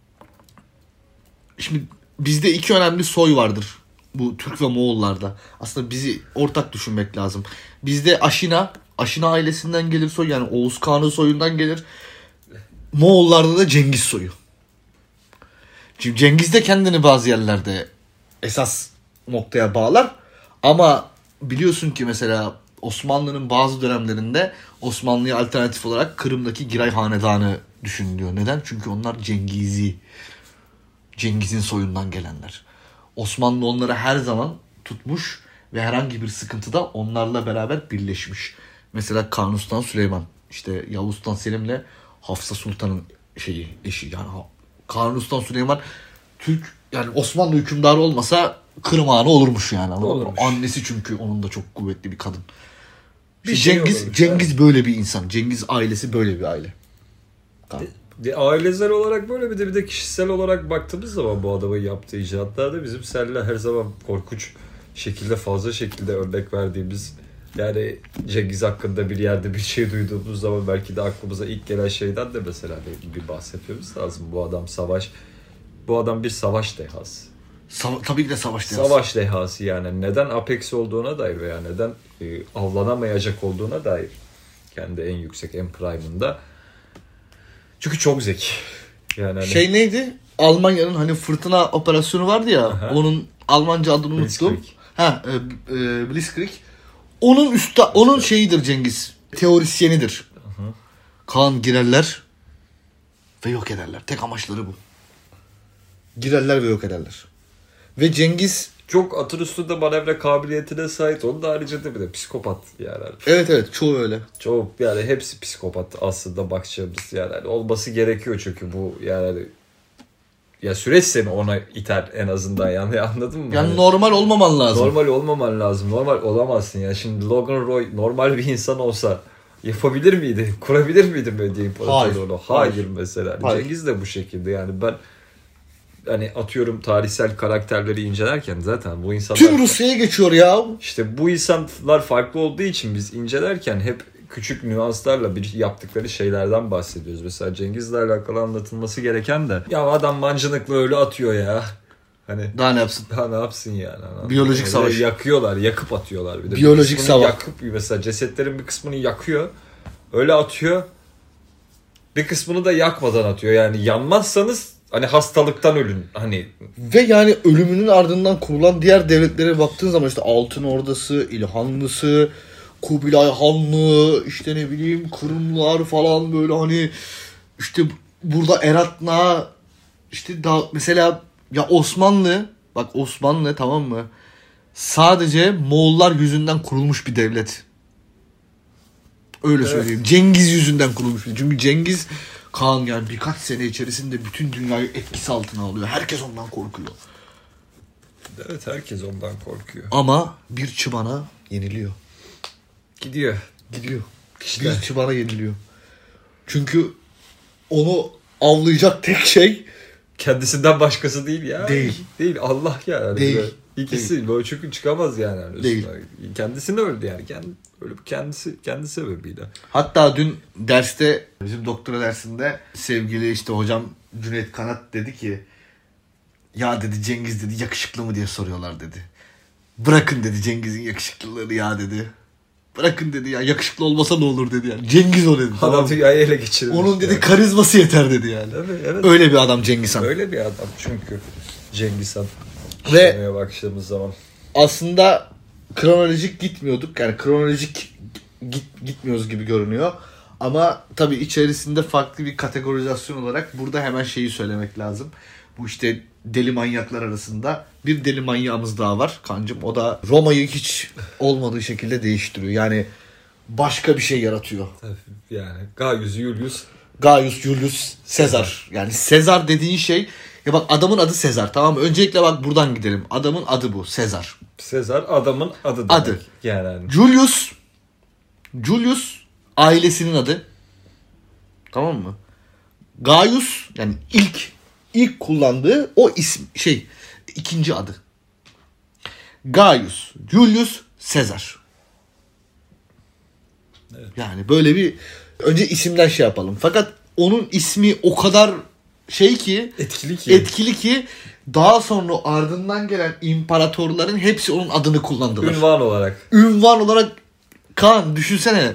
şimdi bizde iki önemli soy vardır. Bu Türk ve Moğollarda. Aslında bizi ortak düşünmek lazım. Bizde Aşina, Aşina ailesinden gelir soy yani Oğuz Kağan'ın soyundan gelir. Moğollarda da Cengiz soyu. Şimdi Cengiz de kendini bazı yerlerde esas noktaya bağlar. Ama biliyorsun ki mesela Osmanlı'nın bazı dönemlerinde Osmanlı'ya alternatif olarak Kırım'daki Giray Hanedanı düşünülüyor. Neden? Çünkü onlar Cengizi. Cengiz'in soyundan gelenler. Osmanlı onları her zaman tutmuş ve herhangi bir sıkıntıda onlarla beraber birleşmiş. Mesela Kanuni Süleyman, işte Yavuz Sultan Selim'le Hafsa Sultan'ın şeyi, eşi. Yani Kanuni Süleyman Türk yani Osmanlı hükümdarı olmasa Kırım Ağa'nı olurmuş yani. Olurmuş. Annesi çünkü onun da çok kuvvetli bir kadın. Bir İşte şey Cengiz olurmuş Cengiz böyle bir insan. Cengiz ailesi böyle bir aile. Kaan. De, ailesel olarak böyle bir de bir de kişisel olarak baktığımız zaman bu adamın yaptığı icraatlarda bizim seninle her zaman korkunç şekilde fazla şekilde örnek verdiğimiz, yani Cengiz hakkında bir yerde bir şey duyduğumuz zaman belki de aklımıza ilk gelen şeyden de mesela bir bahsetmemiz lazım. Bu adam savaş, bu adam bir savaş dehası. Sa- tabii ki de savaş dehası. Savaş dehası yani. Neden Apex olduğuna dair veya neden e, avlanamayacak olduğuna dair. Kendi en yüksek, en prime'ında. Çünkü çok zeki. Yani hani... Şey neydi? Almanya'nın hani fırtına operasyonu vardı ya. Aha. Onun Almanca adını unuttum. Blitzkrieg. Ha, e, e, Blitzkrieg. Onun üstte, onun şeyidir Cengiz. Teorisyenidir. Aha. Kaan girerler ve yok ederler. Tek amaçları bu. Girerler ve yok ederler. Ve Cengiz çok atın üstünde manevra kabiliyetine sahip. Onun da haricinde bir de psikopat yani. evet evet çoğu öyle. Çok yani hepsi psikopat aslında bakacağımız yani. Yani olması gerekiyor çünkü bu yani ya süreç seni ona iter en azından yani, anladın mı? Yani hani, normal olmaman lazım. Normal olmaman lazım. Normal olamazsın ya. Şimdi Logan Roy normal bir insan olsa yapabilir miydi? Kurabilir miydi medya imparatorluğunu? Hayır. Hayır mesela. Hayır. Cengiz de bu şekilde yani. Ben hani atıyorum tarihsel karakterleri incelerken zaten bu insanlar... Tüm Rusya'ya geçiyor ya. İşte bu insanlar farklı olduğu için biz incelerken hep küçük nüanslarla bir yaptıkları şeylerden bahsediyoruz. Mesela Cengiz'le alakalı anlatılması gereken de ya adam mancınıkla öyle atıyor ya. Hani daha ne yapsın? Daha ne yapsın yani? Anladın Biyolojik yani savaş. Yakıyorlar, yakıp atıyorlar bir de. Biyolojik bir savaş. Yakıp mesela cesetlerin bir kısmını yakıyor. Öyle atıyor. Bir kısmını da yakmadan atıyor. Yani yanmazsanız hani hastalıktan ölün. Hani ve yani ölümünün ardından kurulan diğer devletlere baktığın zaman işte Altın Ordası, İlhanlısı, Kubilay Hanlı, işte ne bileyim Kırımlar falan böyle hani işte burada Eratna işte daha mesela ya Osmanlı bak Osmanlı tamam mı? Sadece Moğollar yüzünden kurulmuş bir devlet. Öyle evet. söyleyeyim. Cengiz yüzünden kurulmuş. Çünkü Cengiz Kaan yani birkaç sene içerisinde bütün dünyayı etkisi altına alıyor. Herkes ondan korkuyor. Evet herkes ondan korkuyor. Ama bir çımana yeniliyor. Gidiyor. Gidiyor. İşte. Bir çımana yeniliyor. Çünkü onu avlayacak tek şey kendisinden başkası değil ya. Değil. Değil Allah yani. Değil. Böyle. İkisi değil. Böyle çünkü çıkamaz yani. Değil. Kendisini öldü yani. Kendi, öyle kendisi kendi sebebiyle. Hatta dün derste bizim doktora dersinde sevgili işte hocam Cüneyt Kanat dedi ki ya dedi Cengiz dedi yakışıklı mı diye soruyorlar dedi. Bırakın dedi Cengiz'in yakışıklılığını ya dedi. Bırakın dedi ya yakışıklı olmasa ne olur dedi yani. Cengiz o dedi. Adam dünyayı ele geçirmiş. Onun dedi yani. Karizması yeter dedi yani. Evet, evet. Öyle bir adam Cengiz Han. Öyle bir adam çünkü Cengiz Han. Ve başladığımız zaman. Aslında kronolojik gitmiyorduk. Yani kronolojik git, gitmiyoruz gibi görünüyor. Ama tabii içerisinde farklı bir kategorizasyon olarak burada hemen şeyi söylemek lazım. Bu işte deli manyaklar arasında bir deli manyağımız daha var kancım. O da Roma'yı hiç olmadığı şekilde değiştiriyor. Yani başka bir şey yaratıyor. Tabii yani Gaius Julius. Gaius Julius Caesar. Yani Caesar dediğin şey ya bak adamın adı Sezar tamam mı? Öncelikle bak buradan gidelim. Adamın adı bu. Sezar. Sezar adamın adı demek. Adı. Yani. Julius. Julius ailesinin adı. Tamam mı? Gaius yani ilk ilk kullandığı o isim şey ikinci adı. Gaius Julius Sezar. Evet. Yani böyle bir önce isimden şey yapalım. Fakat onun ismi o kadar şey ki etkili ki etkili ki daha sonra ardından gelen imparatorların hepsi onun adını kullandılar. Ünvan olarak. Ünvan olarak Kaan düşünsene.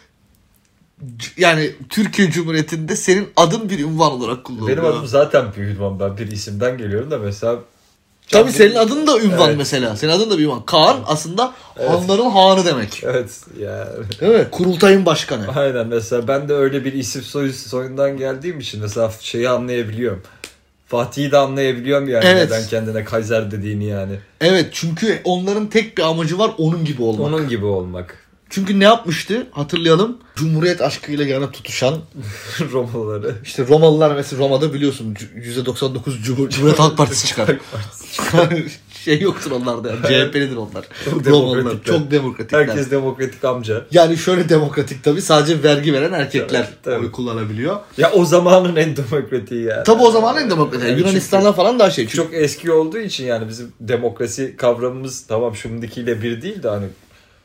Yani Türkiye Cumhuriyeti'nde senin adın bir ünvan olarak kullanılıyor. Benim adım zaten bir ünvan. Ben bir isimden geliyorum da mesela. Tabii senin adın da ünvan evet. Mesela. Senin adın da bir ünvan. Kaan aslında evet. Hanların hanı demek. Evet. Yani. Değil mi? Kurultayın başkanı. Aynen mesela ben de öyle bir isim soy, soyundan geldiğim için mesela şeyi anlayabiliyorum. Fatih'i de anlayabiliyorum yani evet. Neden kendine Kaiser dediğini yani. Evet çünkü onların tek bir amacı var onun gibi olmak. Onun gibi olmak. Çünkü ne yapmıştı? Hatırlayalım. Cumhuriyet aşkıyla yanıp tutuşan Romalıları. İşte Romalılar mesela Roma'da biliyorsun yüzde doksan dokuz Cumhur- Cumhuriyet Halk Partisi çıkar. Şey yoktur onlarda yani. C H P'lidir onlar. Çok Romalılar demokratikler. çok demokratikler. Herkes demokratik amca. Yani şöyle demokratik tabii, sadece vergi veren erkekler Tabii, tabii. oy kullanabiliyor. Ya o zamanın en demokratiği yani. Tabii o zamanın en demokratik. Yani Yunanistan'da falan daha şey. Çünkü çok eski olduğu için yani bizim demokrasi kavramımız tamam şimdikiyle bir değil de hani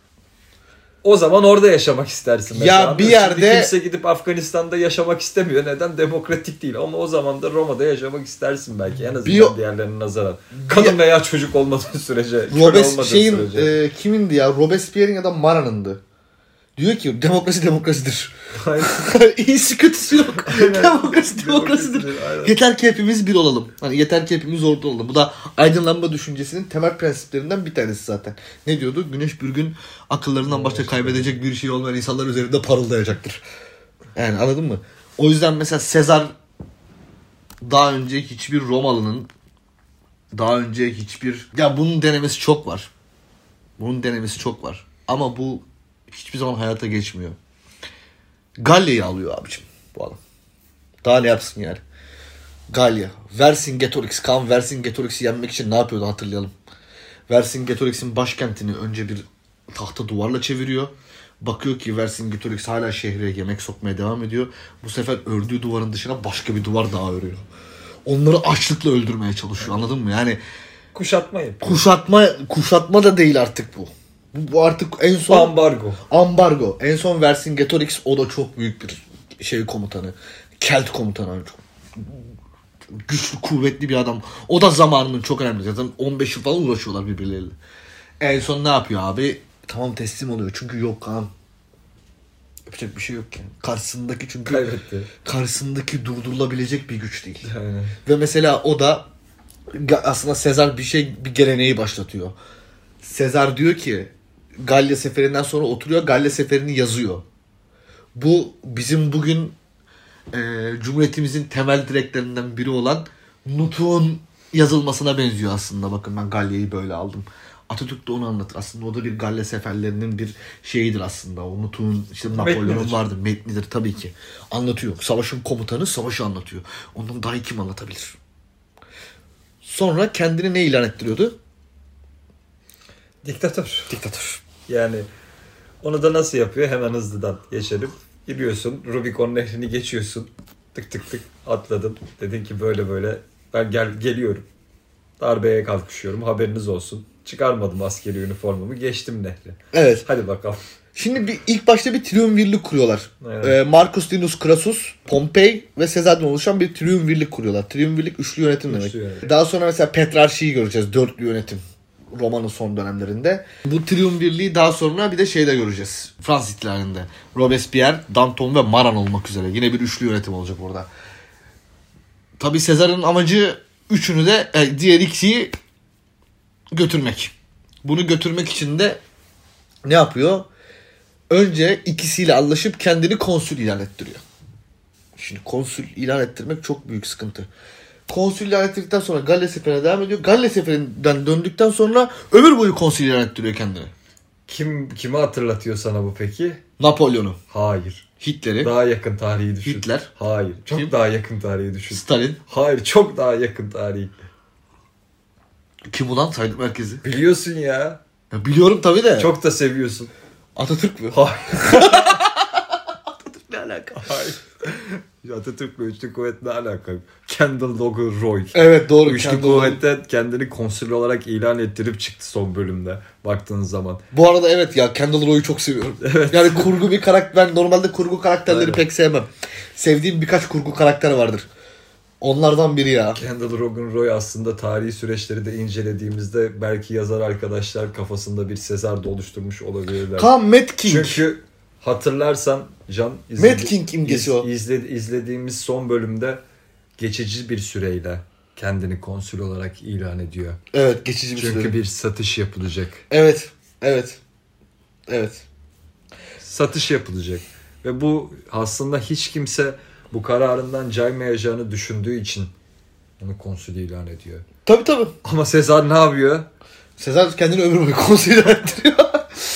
o zaman orada yaşamak istersin mesela. Ya bir Şimdi yerde- kimse gidip Afganistan'da yaşamak istemiyor. Neden? Demokratik değil. Ama o zaman da Roma'da yaşamak istersin belki. En azından Bir- diğerlerine nazaran. Kadın veya çocuk olmadığı sürece. köle Robes olmadığı şeyin sürece. e, kimindi ya? Robespierre'in ya da Maran'ındı. Diyor ki demokrasi demokrasidir. Aynen. İyisi kötüsü yok. Demokrasi demokrasidir. Aynen. Yeter ki hepimiz bir olalım. Hani yeter ki hepimiz orada olalım. Bu da aydınlanma düşüncesinin temel prensiplerinden bir tanesi zaten. Ne diyordu? Güneş bir gün akıllarından başka kaybedecek bir şey olmayan insanlar üzerinde parıldayacaktır. Yani anladın mı? O yüzden mesela Sezar daha önce hiçbir Romalı'nın daha önce hiçbir ya bunun denemesi çok var. Bunun denemesi çok var. Ama bu hiçbir zaman hayata geçmiyor. Galya'yı alıyor abicim bu adam. Daha ne yapsın yani? Galya. Vercingetorix. Kan Vercingetorix'i yenmek için ne yapıyordu hatırlayalım. Vercingetorix'in başkentini önce bir tahta duvarla çeviriyor. Bakıyor ki Vercingetorix hala şehre yemek sokmaya devam ediyor. Bu sefer ördüğü duvarın dışına başka bir duvar daha örüyor. Onları açlıkla öldürmeye çalışıyor, anladın mı? Yani Kuşatma yapıyor. kuşatma kuşatma da değil artık bu. Bu, bu artık en son Ambargo. ambargo. En son Vercingetorix, o da çok büyük bir şey komutanı. Kelt komutanı. Çok güçlü, kuvvetli bir adam. O da zamanının çok önemli. Zaten on beş yıl falan uğraşıyorlar birbirleriyle. En son ne yapıyor abi? Tamam, teslim oluyor. Çünkü yok kan. Yapacak bir şey yok yani. Karşısındaki çünkü Kaybetti. karşısındaki durdurulabilecek bir güç değil. Aynen. Ve mesela o da aslında Sezar bir şey, bir geleneği başlatıyor. Sezar diyor ki Galya seferinden sonra oturuyor, Galya seferini yazıyor. Bu bizim bugün e, Cumhuriyetimizin temel direklerinden biri olan Nutuk'un yazılmasına benziyor aslında. Bakın ben Galya'yı böyle aldım. Atatürk de onu anlatır. Aslında o da bir Galya seferlerinin bir şeyidir aslında. O Nutuk'un işte Napolyon'un Metnidir. vardır. Metnidir tabii ki. Anlatıyor. Savaşın komutanı savaşı anlatıyor. Ondan daha iyi kim anlatabilir? Sonra kendini ne ilan ettiriyordu? Diktatör. Diktatör. Yani onu da nasıl yapıyor? Hemen hızlıdan geçelim. Giriyorsun, Rubikon nehrini geçiyorsun. Tık tık tık atladın. Dedin ki böyle böyle ben gel geliyorum. Darbeye kalkışıyorum. Haberiniz olsun. Çıkarmadım askeri üniformamı. Geçtim nehri. Evet. Hadi bakalım. Şimdi bir, ilk başta bir triumvirlik kuruyorlar. Evet. Ee, Marcus Livius Crassus, Pompey ve Sezar'dan oluşan bir triumvirlik kuruyorlar. Triumvirlik üçlü yönetim demek. Üçlü yönetim. Daha sonra mesela Petrarşi'yi göreceğiz. Dörtlü yönetim. Roma'nın son dönemlerinde. Bu triumvirliği daha sonra bir de şeyde göreceğiz. Fransız ihtilalinde. Robespierre, Danton ve Maran olmak üzere. Yine bir üçlü yönetim olacak orada. Tabii Sezar'ın amacı üçünü de e, diğer ikisiyi götürmek. Bunu götürmek için de ne yapıyor? Önce ikisiyle anlaşıp kendini konsül ilan ettiriyor. Şimdi konsül ilan ettirmek çok büyük sıkıntı. Konsül ilan ettirdikten sonra Galya seferine devam ediyor. Galya seferinden döndükten sonra ömür boyu konsül ilan ettiriyor kendini. Kim kimi hatırlatıyor sana bu peki? Napolyon'u, Hayır. Hitler'i, Daha yakın tarihi düşün. Hitler. Hayır. Çok Kim? daha yakın tarihi düşün. Stalin. Hayır. Çok daha yakın tarihi. Kim ulan saydık merkezi? Biliyorsun ya. Ya biliyorum tabii de. Çok da seviyorsun. Atatürk mü? Hayır. Ne alaka? Hayır. Atatürk'le Üçlü Kuvvet ne alaka? Kendall Logan Roy. Evet doğru. Üçlü Kendi Kuvvet'te kendini konsül olarak ilan ettirip çıktı son bölümde. Baktığın zaman. Bu arada evet ya, Kendall Roy'u çok seviyorum. Evet. Yani kurgu bir karakter. Ben normalde kurgu karakterleri Aynen. pek sevmem. Sevdiğim birkaç kurgu karakter vardır. Onlardan biri ya. Kendall Logan Roy aslında tarihi süreçleri de incelediğimizde belki yazar arkadaşlar kafasında bir Sezar da oluşturmuş olabilirler. Kaan Mad King. Çünkü hatırlarsan Can Mad King imgesi o. izle- izlediğimiz son bölümde geçici bir süreyle kendini konsül olarak ilan ediyor. Evet, geçici bir Çünkü süre. bir satış yapılacak. Evet. Evet. Evet. Satış yapılacak. Ve bu aslında hiç kimse bu kararından caymayacağını düşündüğü için onu konsül ilan ediyor. Tabii tabii. Ama Sezar ne yapıyor? Sezar kendini ömür boyu konsül ilan ettiriyor.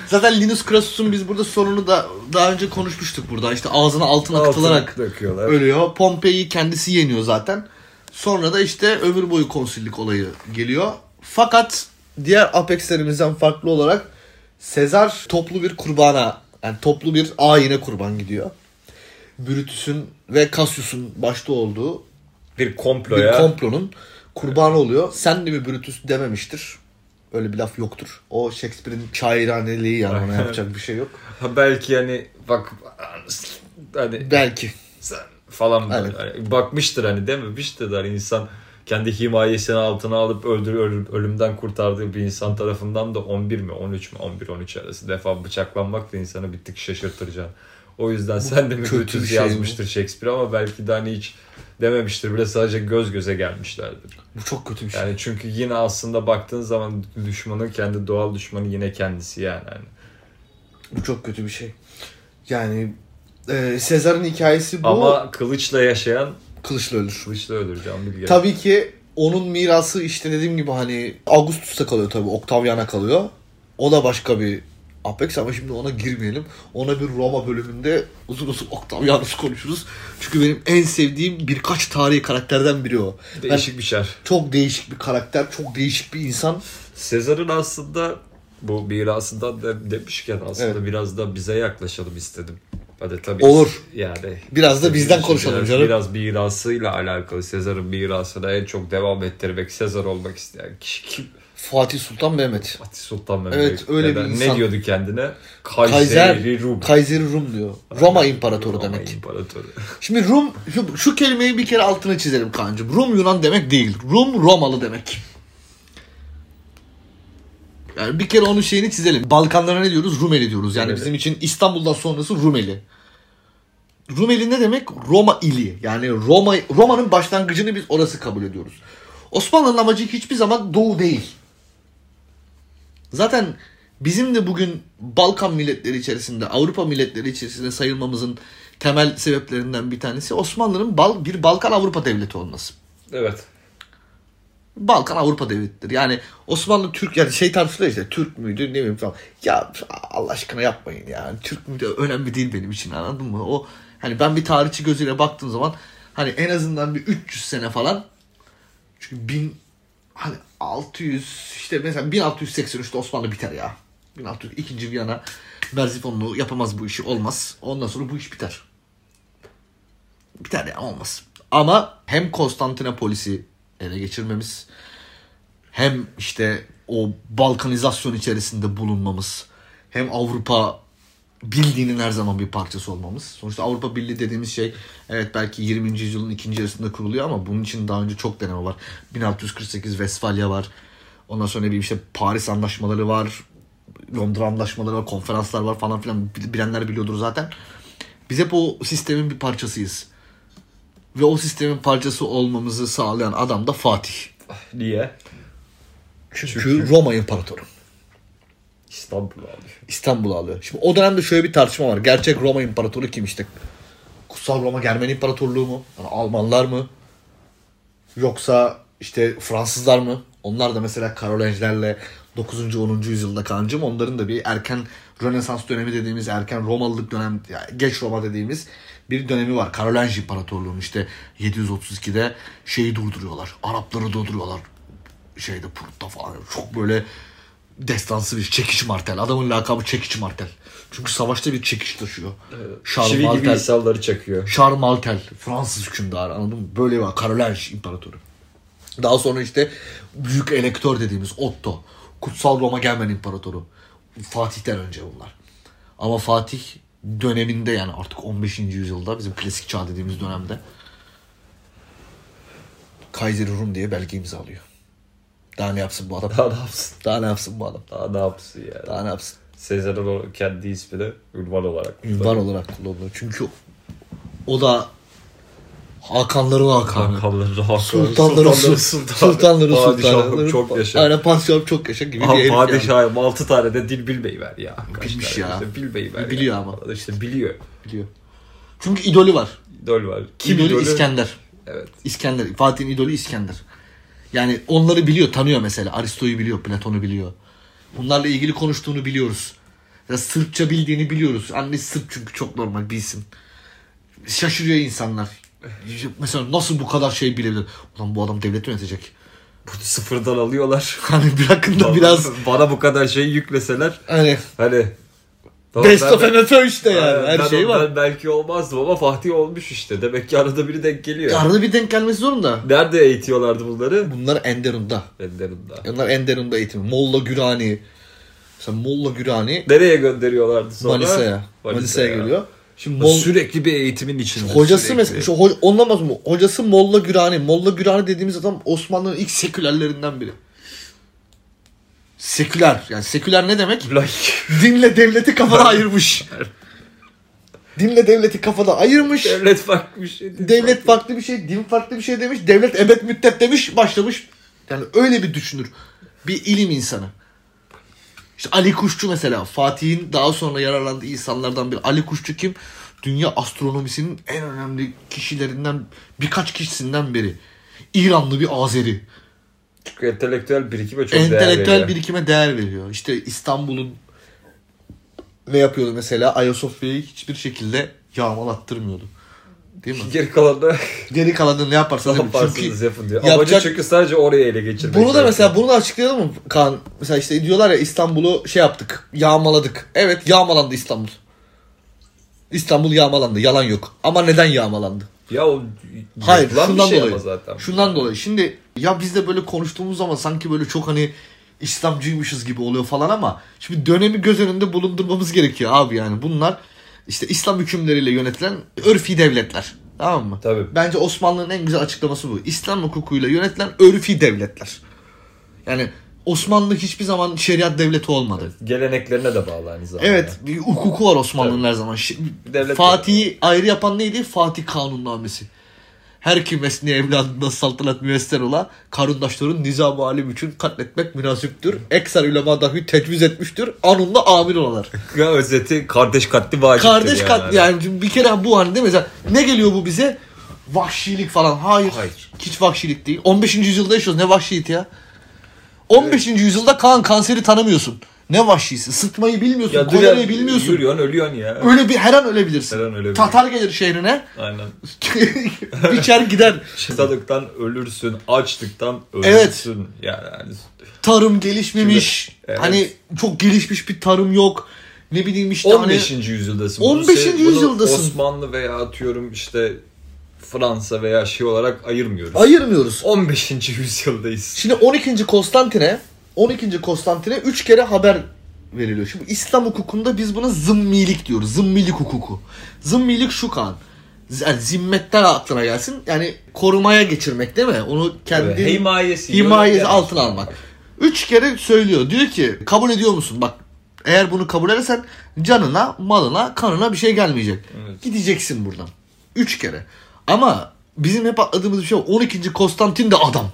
Zaten Linus Crassus'un biz burada sorunu da daha önce konuşmuştuk burada. İşte ağzına altın akıtılarak ölüyor. Pompei'yi kendisi yeniyor zaten. Sonra da işte ömür boyu konsillik olayı geliyor. Fakat diğer Apex'lerimizden farklı olarak Sezar toplu bir kurbana, yani toplu bir ayine kurban gidiyor. Brutus'un ve Cassius'un başta olduğu bir komploya. Bir komplonun kurbanı oluyor. Sen de mi Brutus dememiştir. Öyle bir laf yoktur. O Shakespeare'in şairaneliği, yani ona yapacak bir şey yok. Ha belki hani bak hani belki falan böyle. Hani bakmıştır, hani dememiştir hani insan kendi himayesini altına alıp öldür ölümden kurtardığı bir insan tarafından da on bir mi on üç mü on bir on üç arası defa bıçaklanmak da insanı bir tık şaşırtıracak. O yüzden bu sen de mi kötü şey yazmıştır bu Shakespeare, ama belki de hani hiç dememiştir bile, sadece göz göze gelmişlerdir. Bu çok kötü bir şey. Yani çünkü yine aslında baktığın zaman düşmanın kendi doğal düşmanı yine kendisi yani. yani. Bu çok kötü bir şey. Yani e, Sezar'ın hikayesi bu. Ama kılıçla yaşayan kılıçla ölür. Kılıçla ölür Can Bilge. Tabii ki onun mirası işte dediğim gibi hani Augustus'a kalıyor tabii. Octavian'a kalıyor. O da başka bir Apex, ama şimdi ona girmeyelim. Ona bir Roma bölümünde uzun uzun Octavianus konuşuruz. Çünkü benim en sevdiğim birkaç tarihi karakterden biri o. Değişik ben, bir şer. Çok değişik bir karakter, çok değişik bir insan. Sezar'ın aslında bu mirasından de demişken aslında evet, biraz da bize yaklaşalım istedim. Hadi tabii. Olur. Yani biraz da bizden konuşalım biraz, canım. Biraz mirasıyla alakalı. Sezar'ın mirasını en çok devam ettirmek, Sezar olmak isteyen kişi kim? Fatih Sultan Mehmet. Fatih Sultan Mehmet. Evet, öyle bir insan. Ne diyordu kendine? Kayseri Rum. Kayseri Rum diyor. Roma İmparatoru Roma demek. İmparatoru. Şimdi Rum, şu, şu kelimeyi bir kere altına çizelim Kaan'cığım. Rum Yunan demek değil. Rum Romalı demek. Yani bir kere onun şeyini çizelim. Balkanlara ne diyoruz? Rumeli diyoruz. Yani evet, bizim için İstanbul'dan sonrası Rumeli. Rumeli ne demek? Roma ili. Yani Roma Roma'nın başlangıcını biz orası kabul ediyoruz. Osmanlı'nın amacı hiçbir zaman doğu değil. Zaten bizim de bugün Balkan milletleri içerisinde, Avrupa milletleri içerisinde sayılmamızın temel sebeplerinden bir tanesi Osmanlı'nın Bal- bir Balkan Avrupa devleti olması. Evet. Balkan Avrupa devletidir. Yani Osmanlı Türk, yani şey tartışılıyor işte, Türk müydü ne bileyim falan. Ya Allah aşkına yapmayın ya. Türk müydü önemli değil benim için, anladın mı? O hani ben bir tarihçi gözüyle baktığım zaman hani en azından bir üç yüz sene falan, çünkü bin hani altı yüz işte mesela bin altı yüz seksen üçte Osmanlı biter ya. bin altı yüz ikinci Viyana Merzifonlu yapamaz bu işi, olmaz. Ondan sonra bu iş biter. Biter ya, olmaz. Ama hem Konstantinopolis'i ele geçirmemiz, hem işte o Balkanizasyon içerisinde bulunmamız, hem Avrupa Birliği'nin her zaman bir parçası olmamız. Sonuçta Avrupa Birliği dediğimiz şey evet belki yirminci yüzyılın ikinci yarısında kuruluyor, ama bunun için daha önce çok deneme var. bin altı yüz kırk sekiz Westfalia var. Ondan sonra bir işte Paris anlaşmaları var. Londra anlaşmaları var, konferanslar var falan filan, bilenler biliyordur zaten. Biz hep o sistemin bir parçasıyız. Ve o sistemin parçası olmamızı sağlayan adam da Fatih. Niye? Çünkü, Çünkü Roma İmparatoru. İstanbul'u alıyor. İstanbul'u alıyor. Şimdi o dönemde şöyle bir tartışma var. Gerçek Roma İmparatoru kim işte? Kutsal Roma Germen İmparatorluğu mu? Yani Almanlar mı? Yoksa işte Fransızlar mı? Onlar da mesela Karolingilerle dokuzuncu onuncu yüzyılda kancım. Onların da bir erken Rönesans dönemi dediğimiz, erken Romalılık dönem, yani geç Roma dediğimiz bir dönemi var. Karolingi İmparatorluğu'nun işte yedi yüz otuz ikide şeyi durduruyorlar. Arapları durduruyorlar. Şeyde Purt'ta falan. Çok böyle destansı bir çekiç martel. Adamın lakabı çekiç martel. Çünkü savaşta bir çekiç taşıyor. Evet. Şivi Martel, gibi insanları çakıyor. Charles Martel. Fransız hükümdarı, anladın mı? Böyle var. Karolingi İmparatoru. Daha sonra işte Büyük Elektör dediğimiz Otto. Kutsal Roma Germen İmparatoru. Fatih'ten önce bunlar. Ama Fatih döneminde, yani artık on beşinci yüzyılda, bizim klasik çağ dediğimiz dönemde Kayseri Rum diye belge imzalıyor. Daha ne yapsın bu adam? Daha ne yapsın? Daha ne yapsın bu adam? Daha ne yapsın yani? Daha ne yapsın? Sezar'ın kendi ismini ünvan olarak kullanıyor. Ünvan olarak kullanıyor. Çünkü o da Hakanların Hakanı. Hakanların Hakanı. Sultanların Sultanları. Sultanları Sultanları. Çok yaşa. Aynen, padişahım çok yaşa gibi Aha, bir herif yani. Padişahım altı tane de dil bilmeyi ver ya. Bilmiş ya. İşte bilmeyi ver. Biliyor ya. ama. İşte biliyor. Biliyor. Çünkü idolü var. İdol var. Kim idolü? idolü? İskender. Evet. İskender. Fatih'in idolü İskender. Yani onları biliyor, tanıyor mesela. Aristo'yu biliyor, Platon'u biliyor. Bunlarla ilgili konuştuğunu biliyoruz. Ya Sırpça bildiğini biliyoruz. Annesi Sırp çünkü çok normal bilsin. Şaşırıyor insanlar. Mesela nasıl bu kadar şey bilebilir? Ulan bu adam devlet yönetecek. Bunu sıfırdan alıyorlar. Hani bırakın da biraz... Bana bu kadar şey yükleseler. Hani... Hani... Best of N F L işte yani. Ben, her ben şey var. Belki olmazdım ama Fatih olmuş işte. Demek ki arada biri denk geliyor. Arada bir denk gelmesi zorunda. Nerede eğitiyorlardı bunları? Bunlar Enderun'da. Enderun'da. Onlar Enderun'da eğitim. Molla Gürani. Mesela Molla Gürani... Nereye gönderiyorlardı sonra? Manisa'ya. Manisa'ya, Manisa'ya geliyor. Şimdi Mol... Sürekli bir eğitimin içinde. Hocası sürekli. mesela, şu ho- onlamaz mı? Hocası Molla Gürani. Molla Gürani dediğimiz adam Osmanlı'nın ilk sekülerlerinden biri. Seküler. Yani seküler ne demek? Dinle devleti kafada ayırmış. Dinle devleti kafada ayırmış. Devlet farklı bir şey. Devlet farklı bir şey, din farklı bir şey demiş. Devlet ebed müddet demiş, başlamış. Yani öyle bir düşünür. Bir ilim insanı. İşte Ali Kuşçu mesela. Fatih'in daha sonra yararlandığı insanlardan biri. Ali Kuşçu kim? Dünya astronomisinin en önemli kişilerinden, birkaç kişisinden biri. İranlı bir Azeri. Çünkü entelektüel birikime çok değer veriyor. Entelektüel birikime değer veriyor. İşte İstanbul'un ne yapıyordu mesela? Ayasofya'yı hiçbir şekilde yağmalattırmıyordu. Değil mi? Geri kalanı Geri kalanı ne yaparsanız ne yaparsanız çünkü yapın diyor. Yapacak... Amacı çünkü sadece oraya ele geçirmek. Bunu da zaten. mesela bunu da açıklayalım mı Kaan? Mesela işte diyorlar ya İstanbul'u şey yaptık. Yağmaladık. Evet, yağmalandı İstanbul. İstanbul yağmalandı. Yalan yok. Ama neden yağmalandı? Ya o Hayır, şundan şey dolayı. Zaten. Şundan dolayı. Şimdi ya biz de böyle konuştuğumuz zaman sanki böyle çok hani İslamcıymışız gibi oluyor falan ama şimdi dönemi göz önünde bulundurmamız gerekiyor abi yani. Bunlar işte İslam hükümleriyle yönetilen örfi devletler. Tamam mı? Tabii. Bence Osmanlı'nın en güzel açıklaması bu. İslam hukukuyla yönetilen örfi devletler. Yani Osmanlı hiçbir zaman şeriat devleti olmadı. Geleneklerine de bağlı aynı zamanda. Evet, bir hukuku var Osmanlı'nın her zaman. Fatih'i ayrı yapan neydi? Fatih Kanunnamesi. Her kim mesniye evladında saltanat müesser ola, karındaşların nizam-ı alim için katletmek münasiptir. Eksar ulema dahi tecviz etmiştir. Anında amir olalar. Ya özeti kardeş katli vaciptir. Kardeş yani. katli yani bir kere bu hani değil mi? Mesela ne geliyor bu bize? Vahşilik falan. Hayır. Hayır. Hiç vahşilik değil. on beşinci yüzyılda yaşıyoruz. Ne vahşiyeti ya? on beşinci Evet. yüzyılda kan kanseri tanımıyorsun. Ne vahşisi? Sıtmayı bilmiyorsun. Ya kolerayı bilmiyorsun. Yürüyorsun ölüyorsun ya. Öyle bir her an ölebilirsin. Her an ölebilirsin. Tatar gelir şehrine. Aynen. İçer gider. Hastalıktan ölürsün. Açlıktan ölürsün. Evet. Yani hani... Tarım gelişmemiş. Şimdi, evet. Hani çok gelişmiş bir tarım yok. Ne bileyim işte on beşinci hani... yüzyıldasın. on beşinci yüzyıldasın. Osmanlı veya atıyorum işte Fransa veya şey olarak ayırmıyoruz. Ayırmıyoruz. on beşinci yüzyıldayız. Şimdi on ikinci Konstantine on ikinci Konstantine üç kere haber veriliyor. Şimdi İslam hukukunda biz buna zımmilik diyoruz. Zımmilik hukuku. Zımmilik şu kan. Yani zimmetten aklına gelsin. Yani korumaya geçirmek değil mi? Onu kendi evet, himayesi, himayesi altına almak. Üç kere söylüyor. Diyor ki kabul ediyor musun? Bak eğer bunu kabul edersen canına, malına, kanına bir şey gelmeyecek. Evet. Gideceksin buradan. Üç kere. Ama bizim hep atladığımız bir şey var. on ikinci Konstantin de adam.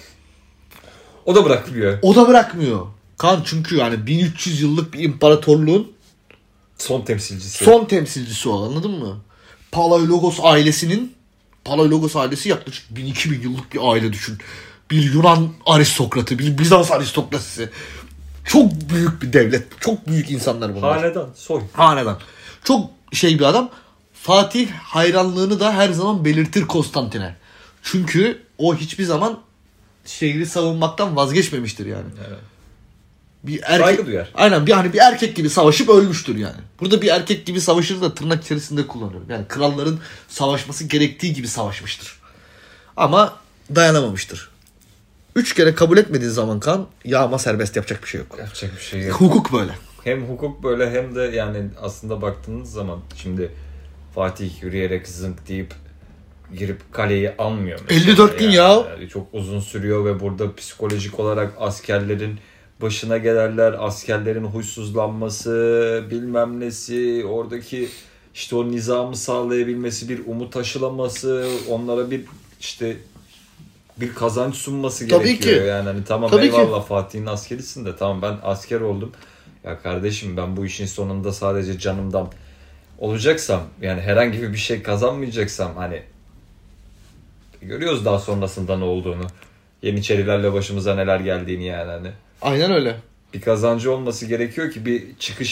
O da bırakmıyor. O da bırakmıyor. Kan çünkü yani bin üç yüz yıllık bir imparatorluğun son temsilcisi. Son temsilcisi o, anladın mı? Palaiologos ailesinin Palaiologos ailesi yaklaşık bin iki bin yıllık bir aile düşün. Bir Yunan aristokratı, bir Bizans aristokrasisi. Çok büyük bir devlet. Çok büyük insanlar bunlar. Hanedan, soy. Hanedan. Çok şey bir adam. Fatih hayranlığını da her zaman belirtir Konstantin'e. Çünkü o hiçbir zaman şehri savunmaktan vazgeçmemiştir yani. Evet. Bir erkek, saygı duyar. Aynen bir hani bir erkek gibi savaşıp ölmüştür yani. Burada bir erkek gibi savaşır da tırnak içerisinde kullanıyorum. Yani kralların savaşması gerektiği gibi savaşmıştır. Ama dayanamamıştır. Üç kere kabul etmediğin zaman kan yağma serbest, yapacak bir şey yok. Yapacak bir şey yok. Hukuk böyle. Hem hukuk böyle hem de yani aslında baktığınız zaman şimdi Fatih yürüyerek zınk deyip girip kaleyi almıyor mesela. elli dört gün yani. ya. Yani çok uzun sürüyor ve burada psikolojik olarak askerlerin başına gelenler, askerlerin huysuzlanması, bilmem nesi, oradaki işte o nizamı sağlayabilmesi, bir umut aşılaması, onlara bir işte bir kazanç sunması Tabii gerekiyor. ki. Yani hani tamam Tabii eyvallah ki. Fatih'in askerisin de tamam ben asker oldum. Ya kardeşim ben bu işin sonunda sadece canımdan olacaksam yani herhangi bir şey kazanmayacaksam hani görüyoruz daha sonrasında ne olduğunu. Yeniçerilerle başımıza neler geldiğini yani hani. Aynen öyle. Bir kazancı olması gerekiyor ki bir çıkış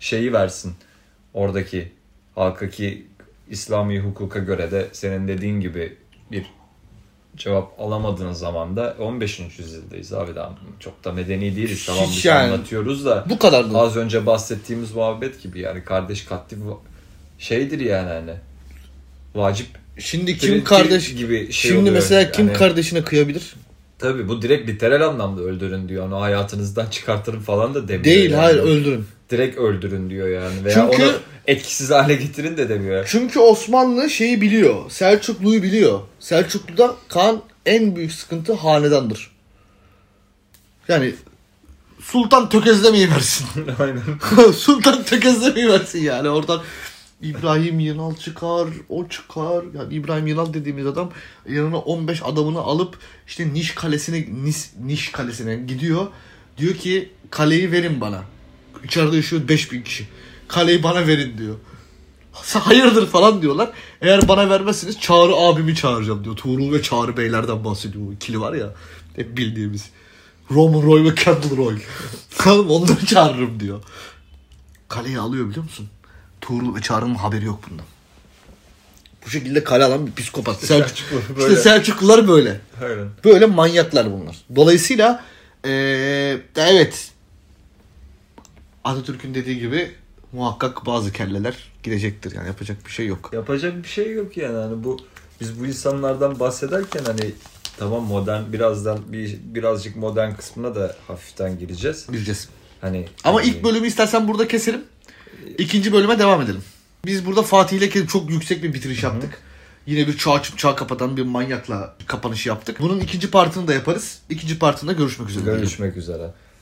şeyi versin oradaki halka ki İslami hukuka göre de senin dediğin gibi bir cevap alamadığın zaman da on beşinci yüzyıldayız abi, daha çok da medeni değiliz. Tamam biz yani, anlatıyoruz da bu kadar da. Az önce bahsettiğimiz muhabbet gibi yani kardeş katli şeydir yani hani vacip. Şimdi kim kardeş gibi şey şimdi oluyor. Mesela kim yani, kardeşine kıyabilir? Tabii bu direkt literal anlamda öldürün diyor. Onu hayatınızdan çıkartırın falan da demiyor. Değil yani. hayır öldürün. Direkt öldürün diyor yani. Veya Çünkü, onu etkisiz hale getirin de demiyor. Çünkü Osmanlı şeyi biliyor. Selçuklu'yu biliyor. Selçuklu'da Kaan en büyük sıkıntı hanedandır. Yani Sultan tökezlemeyi versin. Aynen. Sultan tökezlemeyi versin yani. Oradan İbrahim Yınal çıkar, o çıkar. Yani İbrahim Yınal dediğimiz adam yanına on beş adamını alıp işte Niş Kalesi'ne Niş, Niş Kalesi'ne gidiyor. Diyor ki kaleyi verin bana. İçeride yaşıyor beş bin kişi. Kaleyi bana verin diyor. Hayırdır falan diyorlar. Eğer bana vermezseniz Çağrı abimi çağıracağım diyor. Tuğrul ve Çağrı beylerden bahsediyor. O ikili var ya hep bildiğimiz. Roman Roy ve Campbell Roy. Onları çağırırım diyor. Kaleyi alıyor biliyor musun? Tuğrul ve Çağrı'nın haberi yok bundan. Bu şekilde kale alan bir psikopat. Selçuklu, işte Selçuklular böyle. Aynen. Böyle manyaklar bunlar. Dolayısıyla ee, evet Atatürk'ün dediği gibi muhakkak bazı kelleler gidecektir. Yani yapacak bir şey yok. Yapacak bir şey yok yani. Hani bu biz bu insanlardan bahsederken hani tamam modern birazdan bir birazcık modern kısmına da hafiften gireceğiz. Gireceğiz. Hani ama hani, ilk bölümü istersen burada keselim. İkinci bölüme devam edelim. Biz burada Fatih ile çok yüksek bir bitiriş yaptık. Hı-hı. Yine bir çağ açıp çağ kapatan bir manyakla kapanışı yaptık. Bunun ikinci partını da yaparız. İkinci partında görüşmek üzere. Görüşmek üzere.